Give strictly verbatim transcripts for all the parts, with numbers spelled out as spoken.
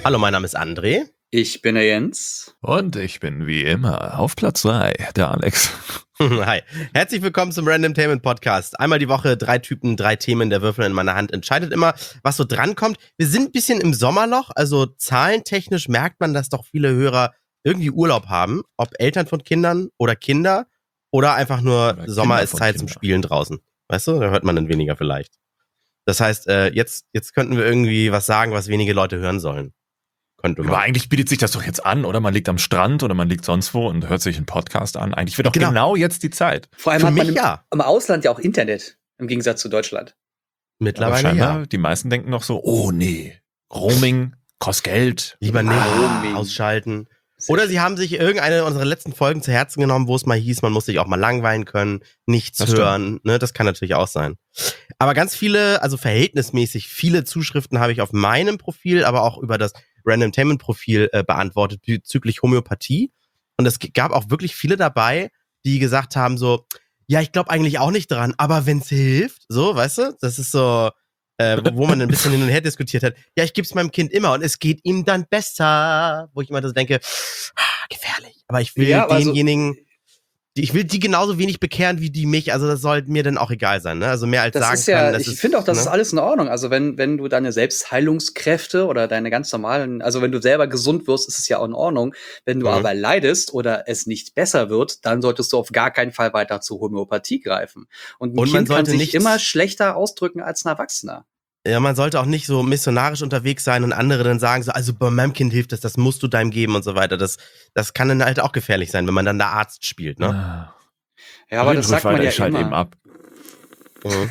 Hallo, mein Name ist André. Ich bin der Jens. Und ich bin wie immer auf Platz drei, der Alex. Hi. Herzlich willkommen zum Randomtainment Podcast. Einmal die Woche, drei Typen, drei Themen, der Würfel in meiner Hand entscheidet immer, was so drankommt. Wir sind ein bisschen im Sommerloch, also zahlentechnisch merkt man, dass doch viele Hörer irgendwie Urlaub haben. Ob Eltern von Kindern oder Kinder oder einfach nur Oder Sommer Kinder ist von Zeit Kinder. zum Spielen draußen. Weißt du, da hört man dann weniger vielleicht. Das heißt, äh, jetzt, jetzt könnten wir irgendwie was sagen, was wenige Leute hören sollen. Könnte man. Aber eigentlich bietet sich das doch jetzt an, oder? Man liegt am Strand oder man liegt sonst wo und hört sich einen Podcast an. Eigentlich wird doch Genau. genau, jetzt die Zeit. Vor allem Für hat man mich im, ja. im Ausland ja auch Internet, im Gegensatz zu Deutschland. Aber Mittlerweile scheinbar, ja. die meisten denken noch so, oh nee, Roaming kostet Geld. Lieber nicht Roaming. ausschalten. Sehr Oder schön. sie haben sich irgendeine unserer letzten Folgen zu Herzen genommen, wo es mal hieß, man muss sich auch mal langweilen können, nichts Das stimmt. hören. Ne, das kann natürlich auch sein. Aber ganz viele, also verhältnismäßig viele Zuschriften habe ich auf meinem Profil, aber auch über das Randomtainment-Profil äh, beantwortet bezüglich Homöopathie. Und es g- gab auch wirklich viele dabei, die gesagt haben so, ja, ich glaube eigentlich auch nicht dran, aber wenn's hilft, so, weißt du, das ist so, äh, wo, wo man ein bisschen hin und her diskutiert hat. Ja, ich geb's meinem Kind immer und es geht ihm dann besser. Wo ich immer so denke, ah, gefährlich. Aber ich will Ja, aber also- denjenigen, die, ich will die genauso wenig bekehren wie die mich. Also das soll mir dann auch egal sein, ne? Also mehr als Das sagen ist ja, können, das ich ist, finde auch, das ne? ist alles in Ordnung. Also wenn, wenn du deine Selbstheilungskräfte oder deine ganz normalen, also wenn du selber gesund wirst, ist es ja auch in Ordnung. Wenn du Mhm. aber leidest oder es nicht besser wird, dann solltest du auf gar keinen Fall weiter zur Homöopathie greifen. Und ein Und man Kind kann sollte sich nicht- immer schlechter ausdrücken als ein Erwachsener. Ja, man sollte auch nicht so missionarisch unterwegs sein und andere dann sagen so, also bei meinem Kind hilft das, das musst du deinem geben und so weiter. Das, das kann dann halt auch gefährlich sein, wenn man dann der Arzt spielt, ne? Ah. Ja, aber Redet das ruhig sagt man weiter, ja ich schalte immer. eben ab. Mhm.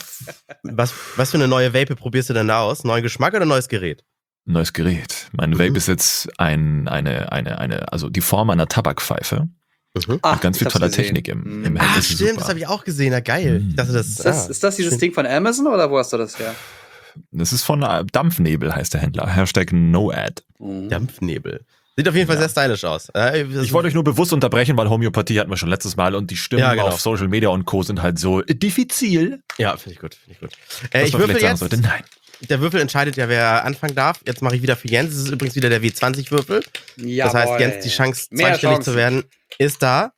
Was, was für eine neue Vape probierst du denn da aus? Neuen Geschmack oder neues Gerät? Neues Gerät. Mein Mhm. Vape ist jetzt ein, eine, eine, eine, also die Form einer Tabakpfeife. Mhm. Ach, Mit ganz ich viel hab's toller gesehen. Technik im, Mhm. im Ah, Hemd. Das ist stimmt, super. das habe ich auch gesehen. Ja, geil. Ich dachte, das, Ist das, ah, ist das dieses schön. Ding von Amazon oder wo hast du das her? Das ist von äh, Dampfnebel, heißt der Händler. Hashtag NoAd. Mhm. Dampfnebel. Sieht auf jeden Fall Ja. sehr stylisch aus. Äh, das- Ich wollte euch nur bewusst unterbrechen, weil Homöopathie hatten wir schon letztes Mal und die Stimmen Ja, genau. auf Social Media und Co. sind halt so diffizil, Ja, finde ich gut. Find ich gut. dass Äh, ich man würfel vielleicht sagen jetzt. sollte, nein. Der Würfel entscheidet ja, wer anfangen darf. Jetzt mache ich wieder für Jens. Das ist übrigens wieder der W zwanzig Würfel. Das heißt, Jens, die Chance, Mehr zweistellig Chancen. zu werden, ist da.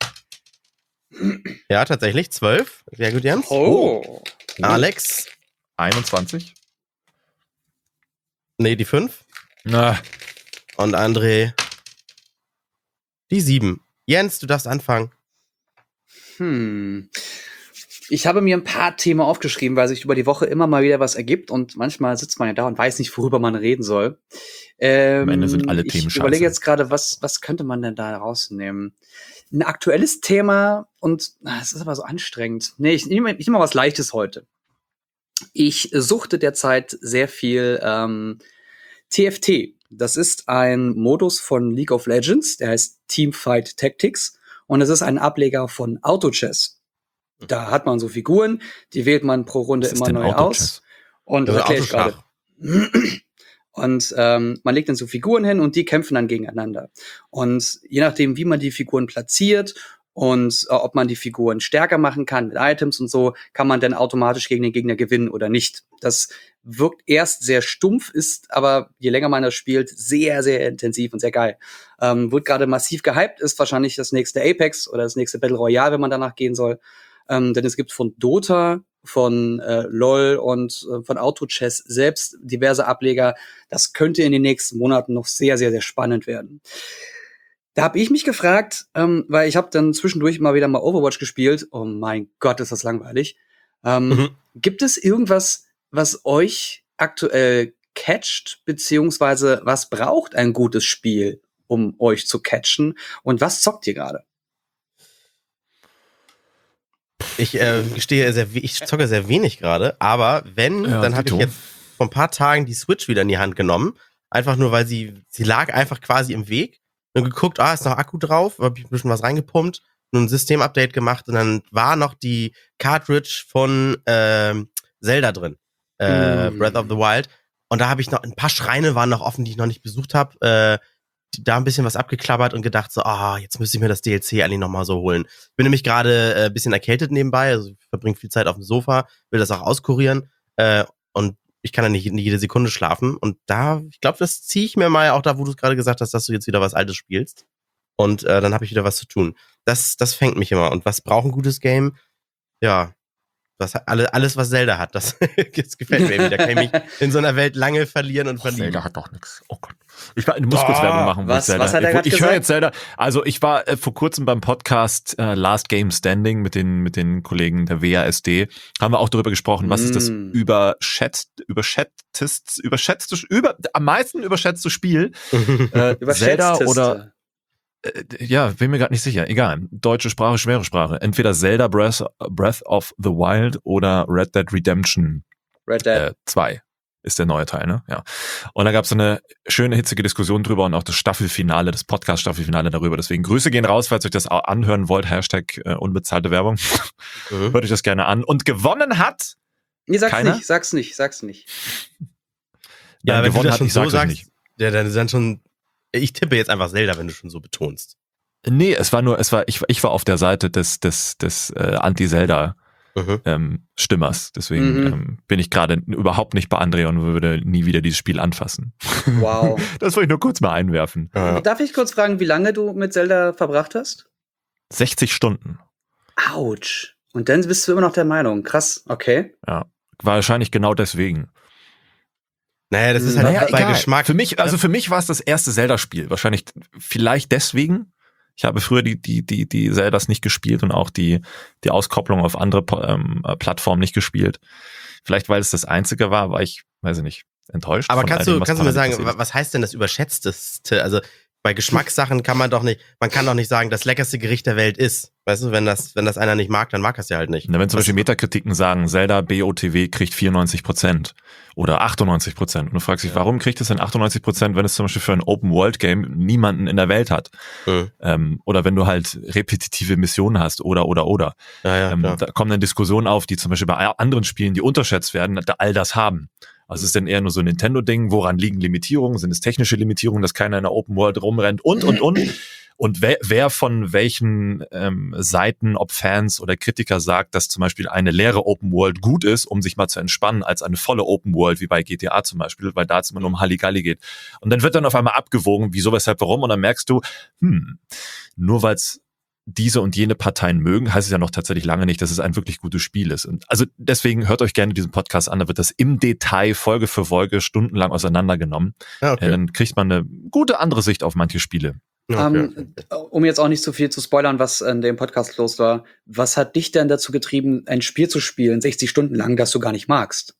Ja, tatsächlich. zwölf. Sehr gut, Jens. Oh. Alex. einundzwanzig? Nee, die fünf. Na, Und André. Die sieben. Jens, du darfst anfangen. Hm. Ich habe mir ein paar Themen aufgeschrieben, weil sich über die Woche immer mal wieder was ergibt und manchmal sitzt man ja da und weiß nicht, worüber man reden soll. Ähm, Am Ende sind alle Themen Ich überlege scheiße. jetzt gerade, was, was könnte man denn da rausnehmen? Ein aktuelles Thema und ah, es ist aber so anstrengend. Nee, ich nehme ich nehme mal was Leichtes heute. Ich suchte derzeit sehr viel ähm, T F T. Das ist ein Modus von League of Legends, der heißt Teamfight Tactics und es ist ein Ableger von Auto-Chess. Da hat man so Figuren, die wählt man pro Runde was ist immer denn neu Autochess? aus. Und das Oder erkläre ich gerade. Autoschach. Und ähm, man legt dann so Figuren hin und die kämpfen dann gegeneinander. Und je nachdem, wie man die Figuren platziert und äh, ob man die Figuren stärker machen kann mit Items und so, kann man dann automatisch gegen den Gegner gewinnen oder nicht. Das wirkt erst sehr stumpf, ist aber, je länger man das spielt, sehr, sehr intensiv und sehr geil. Ähm, wird gerade massiv gehypt, ist wahrscheinlich das nächste Apex oder das nächste Battle Royale, wenn man danach gehen soll. Ähm, denn es gibt von Dota, von äh, LoL und äh, von Auto-Chess selbst diverse Ableger. Das könnte in den nächsten Monaten noch sehr, sehr, sehr spannend werden. Da habe ich mich gefragt, ähm, weil ich habe dann zwischendurch mal wieder mal Overwatch gespielt. Oh mein Gott, ist das langweilig. Ähm, Mhm. Gibt es irgendwas, was euch aktuell catcht, beziehungsweise was braucht ein gutes Spiel, um euch zu catchen? Und was zockt ihr gerade? Ich äh, gestehe, sehr, we- ich zocke sehr wenig gerade, aber wenn, Ja, dann habe ich Dito. jetzt vor ein paar Tagen die Switch wieder in die Hand genommen. Einfach nur, weil sie, sie lag einfach quasi im Weg. Und geguckt, ah, ist noch Akku drauf, habe ich ein bisschen was reingepumpt, nur ein Systemupdate gemacht und dann war noch die Cartridge von ähm, Zelda drin. Äh, Mm. Breath of the Wild. Und da habe ich noch, ein paar Schreine waren noch offen, die ich noch nicht besucht habe. Äh, da ein bisschen was abgeklappert und gedacht so, ah, jetzt müsste ich mir das D L C eigentlich nochmal so holen. Ich bin nämlich gerade äh, ein bisschen erkältet nebenbei, also ich verbringe viel Zeit auf dem Sofa, will das auch auskurieren. Äh, und ich kann ja nicht, nicht jede Sekunde schlafen. Und da, ich glaube, das ziehe ich mir mal auch da, wo du es gerade gesagt hast, dass du jetzt wieder was Altes spielst. Und äh, dann habe ich wieder was zu tun. Das, das fängt mich immer. Und was braucht ein gutes Game? Ja, was, alle, alles, was Zelda hat, das, das gefällt mir irgendwie. Da kann ich mich in so einer Welt lange verlieren und Oh, verlieben. Zelda hat doch nichts. Oh Gott. Ich, war, ich muss kurz Oh, Werbung machen. wo was- ich Zelda, was hat er grad ich höre gesagt? jetzt Zelda. Also ich war äh, vor kurzem beim Podcast äh, Last Game Standing mit den, mit den Kollegen der W A S D. Haben wir auch darüber gesprochen, was ist das Mm. überschätzt, überschätztes, überschätzte, über, am meisten überschätzte Spiel? Äh, Zelda Überschätzteste. oder Äh, ja, bin mir gerade nicht sicher. Egal. Deutsche Sprache, schwere Sprache. Entweder Zelda Breath, Breath of the Wild oder Red Dead Redemption Red Dead. äh, zwei ist der neue Teil, ne? Ja. Und da gab es eine schöne, hitzige Diskussion drüber und auch das Staffelfinale, das Podcast-Staffelfinale darüber. Deswegen Grüße gehen raus, falls ihr euch das auch anhören wollt. Hashtag äh, unbezahlte Werbung. Mhm. Hört euch das gerne an. Und gewonnen hat. Nee, sag's keiner? nicht, sag's nicht, sag's nicht. Ja, Nein, wenn du gewonnen das hat, schon ich so sag's euch sagst, nicht. ja, dann, dann schon, ich tippe jetzt einfach Zelda, wenn du schon so betonst. Nee, es war nur, es war, ich, ich war auf der Seite des, des, des äh, Anti-Zelda. Mhm. Ähm, Stimmers. Deswegen Mhm. ähm, bin ich gerade überhaupt nicht bei André und würde nie wieder dieses Spiel anfassen. Wow. Das wollte ich nur kurz mal einwerfen. Ja. Darf ich kurz fragen, wie lange du mit Zelda verbracht hast? sechzig Stunden. Autsch. Und dann bist du immer noch der Meinung. Krass, okay. Ja. Wahrscheinlich genau deswegen. Naja, das ist halt Naja, bei egal. Geschmack. Für mich, also für mich war es das erste Zelda-Spiel. Wahrscheinlich, vielleicht deswegen. Ich habe früher die, die, die, die Zeldas nicht gespielt und auch die, die Auskopplung auf andere ähm, Plattformen nicht gespielt. Vielleicht, weil es das einzige war, war ich, weiß ich nicht, enttäuscht. Aber von kannst all du, dem, was kannst du mir parallel sagen, passiert wa- was heißt denn das Überschätzteste? Also bei Geschmackssachen kann man doch nicht, man kann doch nicht sagen, das leckerste Gericht der Welt ist. Weißt du, wenn das, wenn das einer nicht mag, dann mag er es ja halt nicht. Na, wenn zum Was- Beispiel Metakritiken sagen, Zelda B O T W kriegt vierundneunzig Prozent oder achtundneunzig Prozent. Und du fragst dich, Ja. warum kriegt es denn achtundneunzig Prozent, wenn es zum Beispiel für ein Open-World-Game niemanden in der Welt hat? Mhm. Ähm, oder wenn du halt repetitive Missionen hast oder, oder, oder. Ja, ja, ähm, klar. da kommen dann Diskussionen auf, die zum Beispiel bei anderen Spielen, die unterschätzt werden, da all das haben. Also es ist dann eher nur so ein Nintendo-Ding, woran liegen Limitierungen? Sind es technische Limitierungen, dass keiner in der Open World rumrennt und, und, und. Und wer, wer von welchen ähm, Seiten, ob Fans oder Kritiker sagt, dass zum Beispiel eine leere Open World gut ist, um sich mal zu entspannen, als eine volle Open World, wie bei G T A zum Beispiel, weil da es immer nur um Halligalli geht. Und dann wird dann auf einmal abgewogen, wieso, weshalb, warum, und dann merkst du, hm, nur weil es diese und jene Parteien mögen, heißt es ja noch tatsächlich lange nicht, dass es ein wirklich gutes Spiel ist. Und also deswegen hört euch gerne diesen Podcast an, da wird das im Detail Folge für Folge stundenlang auseinandergenommen. Ja, okay. Äh, dann kriegt man eine gute andere Sicht auf manche Spiele. Ja, okay. Ähm, um jetzt auch nicht zu viel zu spoilern, was in dem Podcast los war, was hat dich denn dazu getrieben, ein Spiel zu spielen, sechzig Stunden lang, das du gar nicht magst?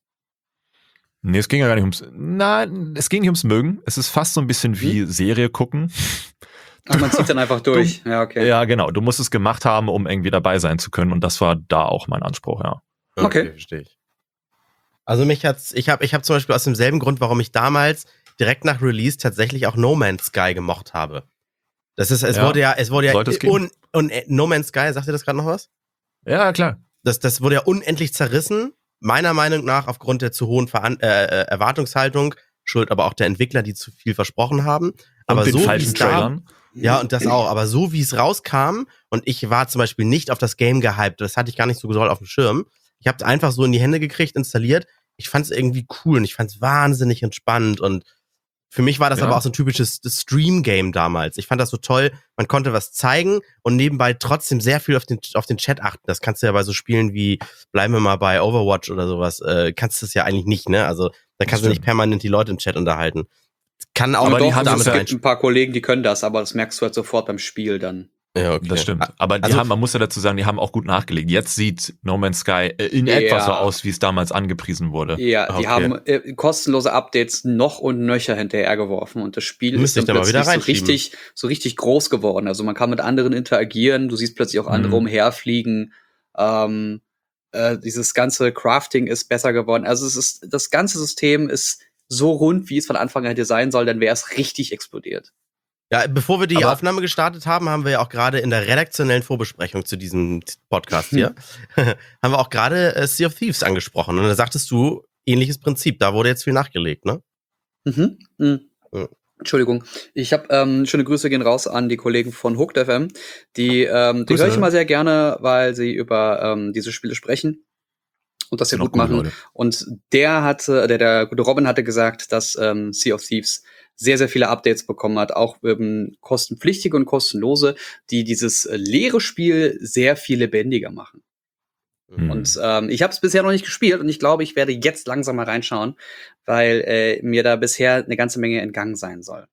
Nee, es ging ja gar nicht ums, nein, es ging nicht ums Mögen. Es ist fast so ein bisschen wie Serie gucken. Ach, man zieht dann einfach durch. Ja, okay. Ja, genau. Du musst es gemacht haben, um irgendwie dabei sein zu können. Und das war da auch mein Anspruch, ja. Okay. Verstehe ich. Also mich hat's, ich habe ich hab zum Beispiel aus demselben Grund, warum ich damals direkt nach Release tatsächlich auch No Man's Sky gemocht habe. Das ist, es Ja, wurde ja, es wurde ja, sollte es gehen. un, un, No Man's Sky, sagt ihr das gerade noch was? Ja, klar. Das, das wurde ja unendlich zerrissen, meiner Meinung nach aufgrund der zu hohen Veran äh, äh, Erwartungshaltung, schuld aber auch der Entwickler, die zu viel versprochen haben. Aber und den so wie falschen es da, Trailern. ja, und das auch, aber so wie es rauskam und ich war zum Beispiel nicht auf das Game gehypt, das hatte ich gar nicht so doll auf dem Schirm. Ich habe es einfach so in die Hände gekriegt, installiert. Ich fand es irgendwie cool und ich fand es wahnsinnig entspannt und für mich war das Ja. aber auch so ein typisches Stream-Game damals. Ich fand das so toll, man konnte was zeigen und nebenbei trotzdem sehr viel auf den, auf den Chat achten. Das kannst du ja bei so Spielen wie, bleiben wir mal bei Overwatch oder sowas, äh, kannst du das ja eigentlich nicht, ne? Also da kannst du nicht stimmt. permanent die Leute im Chat unterhalten. Kann auch Aber die doch, haben also das es ja gibt ein paar Kollegen, die können das, aber das merkst du halt sofort beim Spiel dann. Ja, okay. Das stimmt. Aber die Also- haben, man muss ja dazu sagen, die haben auch gut nachgelegt. Jetzt sieht No Man's Sky äh, in Ja. etwa so aus, wie es damals angepriesen wurde. Ja, die Okay. haben äh, kostenlose Updates noch und nöcher hinterhergeworfen und das Spiel Müsste ist ich dann da mal wieder plötzlich so reinschieben. richtig, so richtig groß geworden. Also man kann mit anderen interagieren, du siehst plötzlich auch andere Mhm. umherfliegen. Ähm, äh, dieses ganze Crafting ist besser geworden. Also es ist, das ganze System ist so rund, wie es von Anfang an hätte sein soll, dann wäre es richtig explodiert. Ja, bevor wir die Aber- Aufnahme gestartet haben, haben wir ja auch gerade in der redaktionellen Vorbesprechung zu diesem Podcast hier, haben wir auch gerade äh, Sea of Thieves angesprochen. Und da sagtest du, ähnliches Prinzip, da wurde jetzt viel nachgelegt, ne? Mhm. Mhm. Ja. Entschuldigung. Ich habe ähm, schöne Grüße gehen raus an die Kollegen von Hooked F M. Die, ähm, die Grüße. höre ich immer sehr gerne, weil sie über ähm, diese Spiele sprechen. und das sehr Sind auch gut gute machen. Leute. Und der hatte, der, der gute Robin hatte gesagt, dass ähm, Sea of Thieves sehr, sehr viele Updates bekommen hat, auch ähm, kostenpflichtige und kostenlose, die dieses äh, leere Spiel sehr viel lebendiger machen. Hm. Und ähm, ich habe es bisher noch nicht gespielt und ich glaube, ich werde jetzt langsam mal reinschauen, weil äh, mir da bisher eine ganze Menge entgangen sein soll.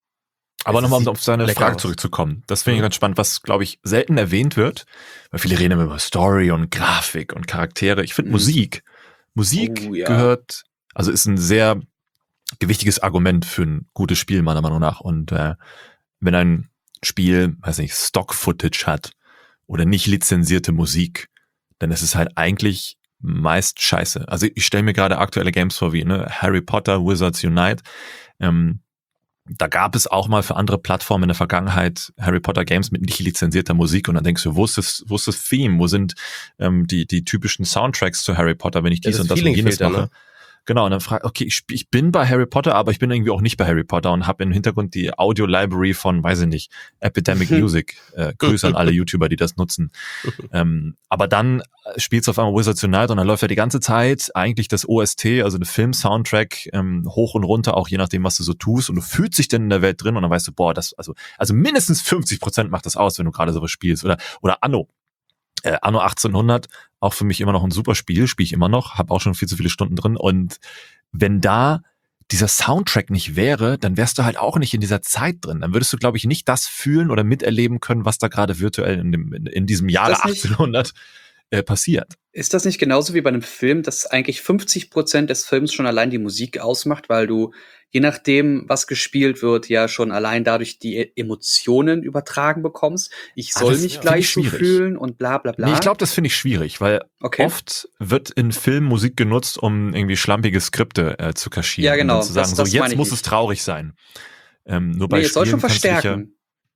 Aber Es nochmal, um sieht auf seine lecker Frage aus. zurückzukommen. Das finde ich Mhm. ganz spannend, was, glaube ich, selten erwähnt wird, weil viele reden immer über Story und Grafik und Charaktere. Ich finde Mhm. Musik. Musik Oh, ja. gehört, also ist ein sehr gewichtiges Argument für ein gutes Spiel, meiner Meinung nach. Und äh, wenn ein Spiel, weiß nicht, Stock-Footage hat oder nicht lizenzierte Musik, dann ist es halt eigentlich meist scheiße. Also ich stelle mir gerade aktuelle Games vor wie ne, Harry Potter, Wizards Unite. Ähm, da gab es auch mal für andere Plattformen in der Vergangenheit Harry Potter Games mit nicht lizenzierter Musik und dann denkst du, wo ist das, wo ist das Theme? Wo sind ähm, die die typischen Soundtracks zu Harry Potter, wenn ich Ja, dies das und das Feeling und jenes fehlt da, mache? ne? Genau, und dann frage okay, ich, sp- ich bin bei Harry Potter, aber ich bin irgendwie auch nicht bei Harry Potter und habe im Hintergrund die Audio-Library von, weiß ich nicht, Epidemic Music. Äh, Grüße an alle YouTuber, die das nutzen. ähm, aber dann spielst du auf einmal Wizards Unite und dann läuft ja die ganze Zeit eigentlich das O S T, also der Film-Soundtrack, ähm, hoch und runter, auch je nachdem, was du so tust und du fühlst dich dann in der Welt drin und dann weißt du, boah, das, also, also mindestens fünfzig Prozent macht das aus, wenn du gerade sowas spielst. Oder, oder Anno. Äh, Anno achtzehnhundert, auch für mich immer noch ein super Spiel, spiele ich immer noch, habe auch schon viel zu viele Stunden drin und wenn da dieser Soundtrack nicht wäre, dann wärst du halt auch nicht in dieser Zeit drin. Dann würdest du, glaube ich, nicht das fühlen oder miterleben können, was da gerade virtuell in, dem, in, in diesem Jahre das nicht- achtzehnhundert äh, passiert. Ist das nicht genauso wie bei einem Film, dass eigentlich fünfzig Prozent des Films schon allein die Musik ausmacht, weil du, je nachdem, was gespielt wird, ja schon allein dadurch die E- Emotionen übertragen bekommst? Ich Ah, soll das mich finde gleich ich so schwierig. fühlen und bla bla bla. Nee, ich glaube, das finde ich schwierig, weil Okay. oft wird in Filmen Musik genutzt, um irgendwie schlampige Skripte äh, zu kaschieren. Ja, genau, Und dann zu sagen, das- so das meine jetzt ich muss nicht. es traurig sein. Ähm, nur bei nee, es soll Spielen schon kannst du dich ja, verstärken.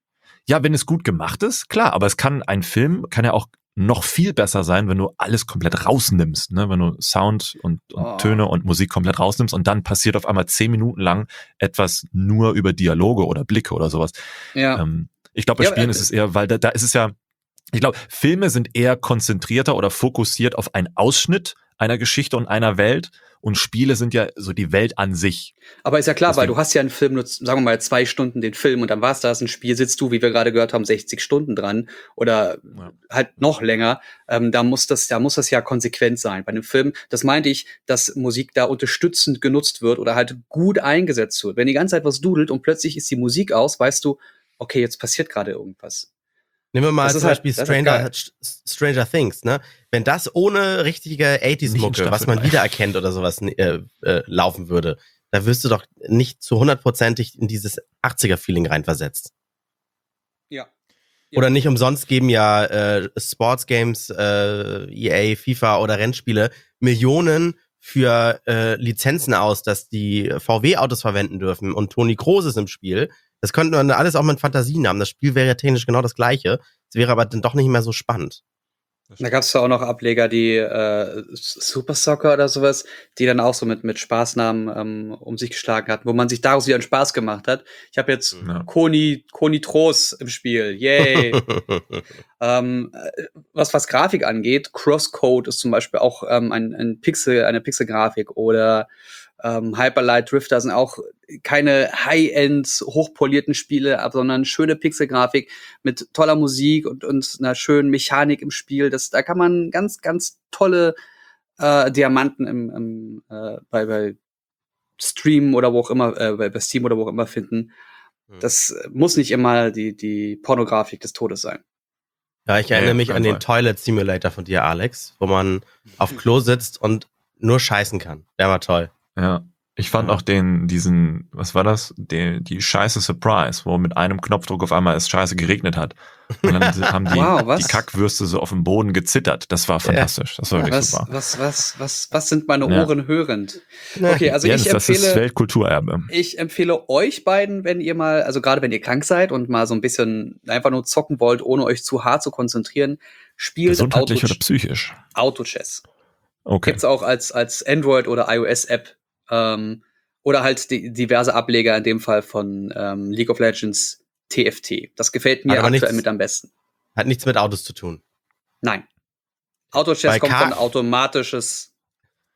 ja, wenn es gut gemacht ist, klar, aber es kann, ein Film kann ja auch noch viel besser sein, wenn du alles komplett rausnimmst, ne? Wenn du Sound und, und Oh. Töne und Musik komplett rausnimmst und dann passiert auf einmal zehn Minuten lang etwas nur über Dialoge oder Blicke oder sowas. Ja. Ähm, ich glaube, bei Ja, Spielen äh, ist es eher, weil da, da ist es ja, ich glaube, Filme sind eher konzentrierter oder fokussiert auf einen Ausschnitt einer Geschichte und einer Welt und Spiele sind ja so die Welt an sich. Aber ist ja klar, weil Deswegen- du hast ja einen Film nur, sagen wir mal, zwei Stunden den Film und dann war's das. Ein Spiel sitzt du, wie wir gerade gehört haben, sechzig Stunden dran oder Ja. halt noch länger. Ähm, da muss das, da muss das ja konsequent sein. Bei einem Film, das meinte ich, dass Musik da unterstützend genutzt wird oder halt gut eingesetzt wird. Wenn die ganze Zeit was dudelt und plötzlich ist die Musik aus, weißt du, okay, jetzt passiert gerade irgendwas. Nehmen wir mal Das zum ist halt- Beispiel das ist halt Stranger, geil. Stranger Things, ne? Wenn das ohne richtige Nicht in achtziger-Mucke, Staffel was man drei. wiedererkennt oder sowas, äh, äh, laufen würde, da wirst du doch nicht zu hundertprozentig in dieses achtziger-Feeling reinversetzt. Ja. Oder nicht umsonst geben ja äh, Sportsgames, äh, E A, FIFA oder Rennspiele Millionen für äh, Lizenzen aus, dass die V W-Autos verwenden dürfen und Toni Kroos ist im Spiel. Das könnte man alles auch mit Fantasien haben. Das Spiel wäre ja technisch genau das gleiche. Es wäre aber dann doch nicht mehr so spannend. Da gab es ja auch noch Ableger, die äh, Super Soccer oder sowas, die dann auch so mit mit Spaßnamen ähm, um sich geschlagen hatten, wo man sich daraus wieder einen Spaß gemacht hat. Ich habe jetzt Ja. Koni Koni Troos im Spiel, yay! ähm, äh, was was Grafik angeht, Crosscode ist zum Beispiel auch ähm, ein, ein Pixel, eine Pixelgrafik oder ähm, Hyperlight Drifter sind auch keine High-End hochpolierten Spiele, ab, sondern schöne Pixelgrafik mit toller Musik und, und einer schönen Mechanik im Spiel. Das, da kann man ganz, ganz tolle äh, Diamanten im, im, äh, bei, bei Stream oder wo auch immer, äh, bei, bei Steam oder wo auch immer finden. Das muss nicht immer die, die Pornografik des Todes sein. Ja, ich erinnere Ja, auf mich jeden an den Fall. Toilet Simulator von dir, Alex, wo man auf Klo sitzt und nur scheißen kann. Der war toll. Ja. Ich fand Ja. auch den, diesen, was war das? Die, die scheiße Surprise, wo mit einem Knopfdruck auf einmal es scheiße geregnet hat. Und dann haben die, Wow, was? die Kackwürste so auf dem Boden gezittert. Das war fantastisch. Das war wirklich Was, super. was, was, was, was sind meine Ja. Ohren hörend? Okay, also ja, ich das, das ist empfehle, Weltkulturerbe. ich empfehle euch beiden, wenn ihr mal, also gerade wenn ihr krank seid und mal so ein bisschen einfach nur zocken wollt, ohne euch zu hart zu konzentrieren, spielt Gesundheitlich Auto, oder psychisch? Auto-Chess. Okay. Gibt's auch als, als Android- oder iOS-App. Ähm, oder halt die, diverse Ableger, in dem Fall von ähm, League of Legends T F T. Das gefällt mir Hat aber aktuell nichts- mit am besten. Hat nichts mit Autos zu tun. Nein. Auto-Chess Bei kommt K- von automatisches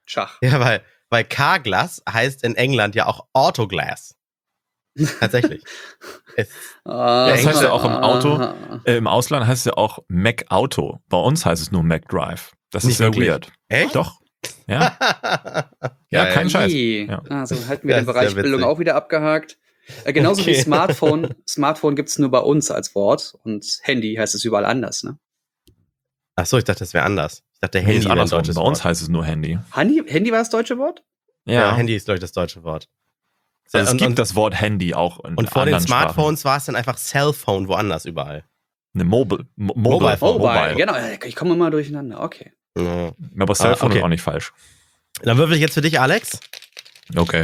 Schach. Ja, weil, weil Carglass heißt in England ja auch Autoglass. Tatsächlich. Es, Ah, Das heißt ja auch im ah, Auto, ah. äh, im Ausland heißt es ja auch Mac Auto. Bei uns heißt es nur Mac Drive. Das Nicht ist sehr wirklich. weird. Echt? Doch. Ja, ja, Geil. kein Scheiß. Ih. Ja. Also halten wir Das den ist Bereich ja Bildung witzig. auch wieder abgehakt. Äh, genauso Okay. wie Smartphone. Smartphone gibt's nur bei uns als Wort und Handy heißt es überall anders. Ne? Ach so, ich dachte, das wäre anders. Ich dachte, Nee, Handy ist wäre ein andersrum. deutsches Bei uns Wort. heißt es nur Handy. Handy, Handy war das deutsche Wort? Ja, Handy ist, glaube ich, das deutsche Wort. Also es und, gibt und, das Wort Handy auch in und vor den anderen Smartphones war es dann einfach Cellphone woanders überall. Sprachen. Eine Mobile. Mo Mobile Mobile. Phone. Mobile, genau. Ich komme immer durcheinander. Okay. Ja. Aber Cellphone okay. ist auch nicht falsch. Dann würfel ich jetzt für dich, Alex. Okay.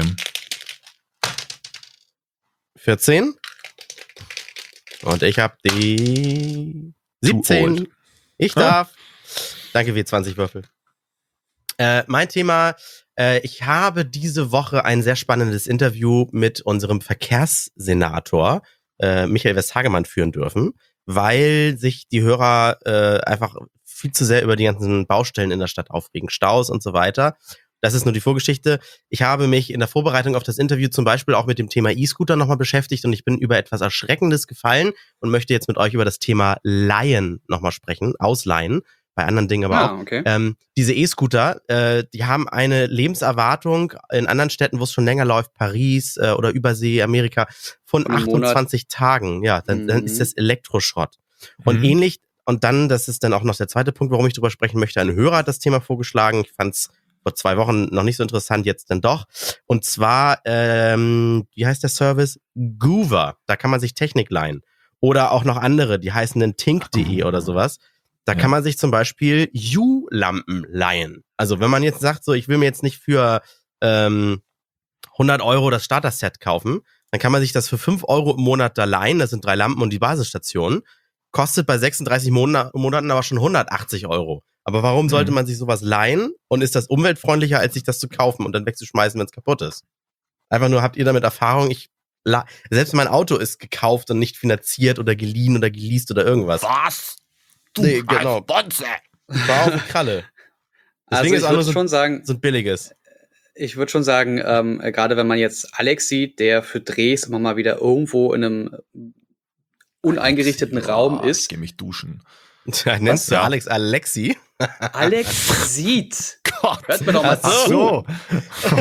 vierzehn. Und ich habe die siebzehn. old. Ich darf. Danke, W zwanzig Würfel. Äh, mein Thema, äh, ich habe diese Woche ein sehr spannendes Interview mit unserem Verkehrssenator äh, Michael Westhagemann führen dürfen, weil sich die Hörer äh, einfach viel zu sehr über die ganzen Baustellen in der Stadt aufregen, Staus und so weiter. Das ist nur die Vorgeschichte. Ich habe mich in der Vorbereitung auf das Interview zum Beispiel auch mit dem Thema E-Scooter nochmal beschäftigt und ich bin über etwas Erschreckendes gefallen und möchte jetzt mit euch über das Thema Leihen nochmal sprechen, Ausleihen, bei anderen Dingen aber Ah, auch. okay. Ähm, diese E-Scooter, äh, die haben eine Lebenserwartung in anderen Städten, wo es schon länger läuft, Paris äh, oder Übersee, Amerika, von Von einem Monat. achtundzwanzig Tagen. Ja, dann, dann Mhm. ist das Elektroschrott. Und Mhm. ähnlich, und dann, das ist dann auch noch der zweite Punkt, warum ich drüber sprechen möchte, ein Hörer hat das Thema vorgeschlagen. Ich fand's vor zwei Wochen noch nicht so interessant, jetzt dann doch. Und zwar, ähm, wie heißt der Service? Goover. Da kann man sich Technik leihen. Oder auch noch andere, die heißen dann tink punkt de oder sowas. Da Ja. kann man sich zum Beispiel U-Lampen leihen. Also wenn man jetzt sagt, so ich will mir jetzt nicht für ähm, hundert Euro das Starter-Set kaufen, dann kann man sich das für fünf Euro im Monat da leihen. Das sind drei Lampen und die Basisstation. Kostet bei sechsunddreißig Monat, Monaten aber schon hundertachtzig Euro. Aber warum sollte Mhm. man sich sowas leihen? Und ist das umweltfreundlicher, als sich das zu kaufen und dann wegzuschmeißen, wenn es kaputt ist? Einfach nur, habt ihr damit Erfahrung? Ich la- Selbst mein Auto ist gekauft und nicht finanziert oder geliehen oder geleast oder irgendwas. Was? Du Nee, genau. Bonze! War auf die Kralle. Also Deswegen ich ist auch würde nur so, schon sagen, so ein billiges. ich würde schon sagen, ähm, äh, gerade wenn man jetzt Alex sieht, der für Drehs immer mal wieder irgendwo in einem uneingerichteten Alexi, Raum oh, Ich ist. geh mich duschen. Tja, nennst du Ja. Alex Alexi? Alex sieht. Gott. Hört mir doch mal Ach so. zu.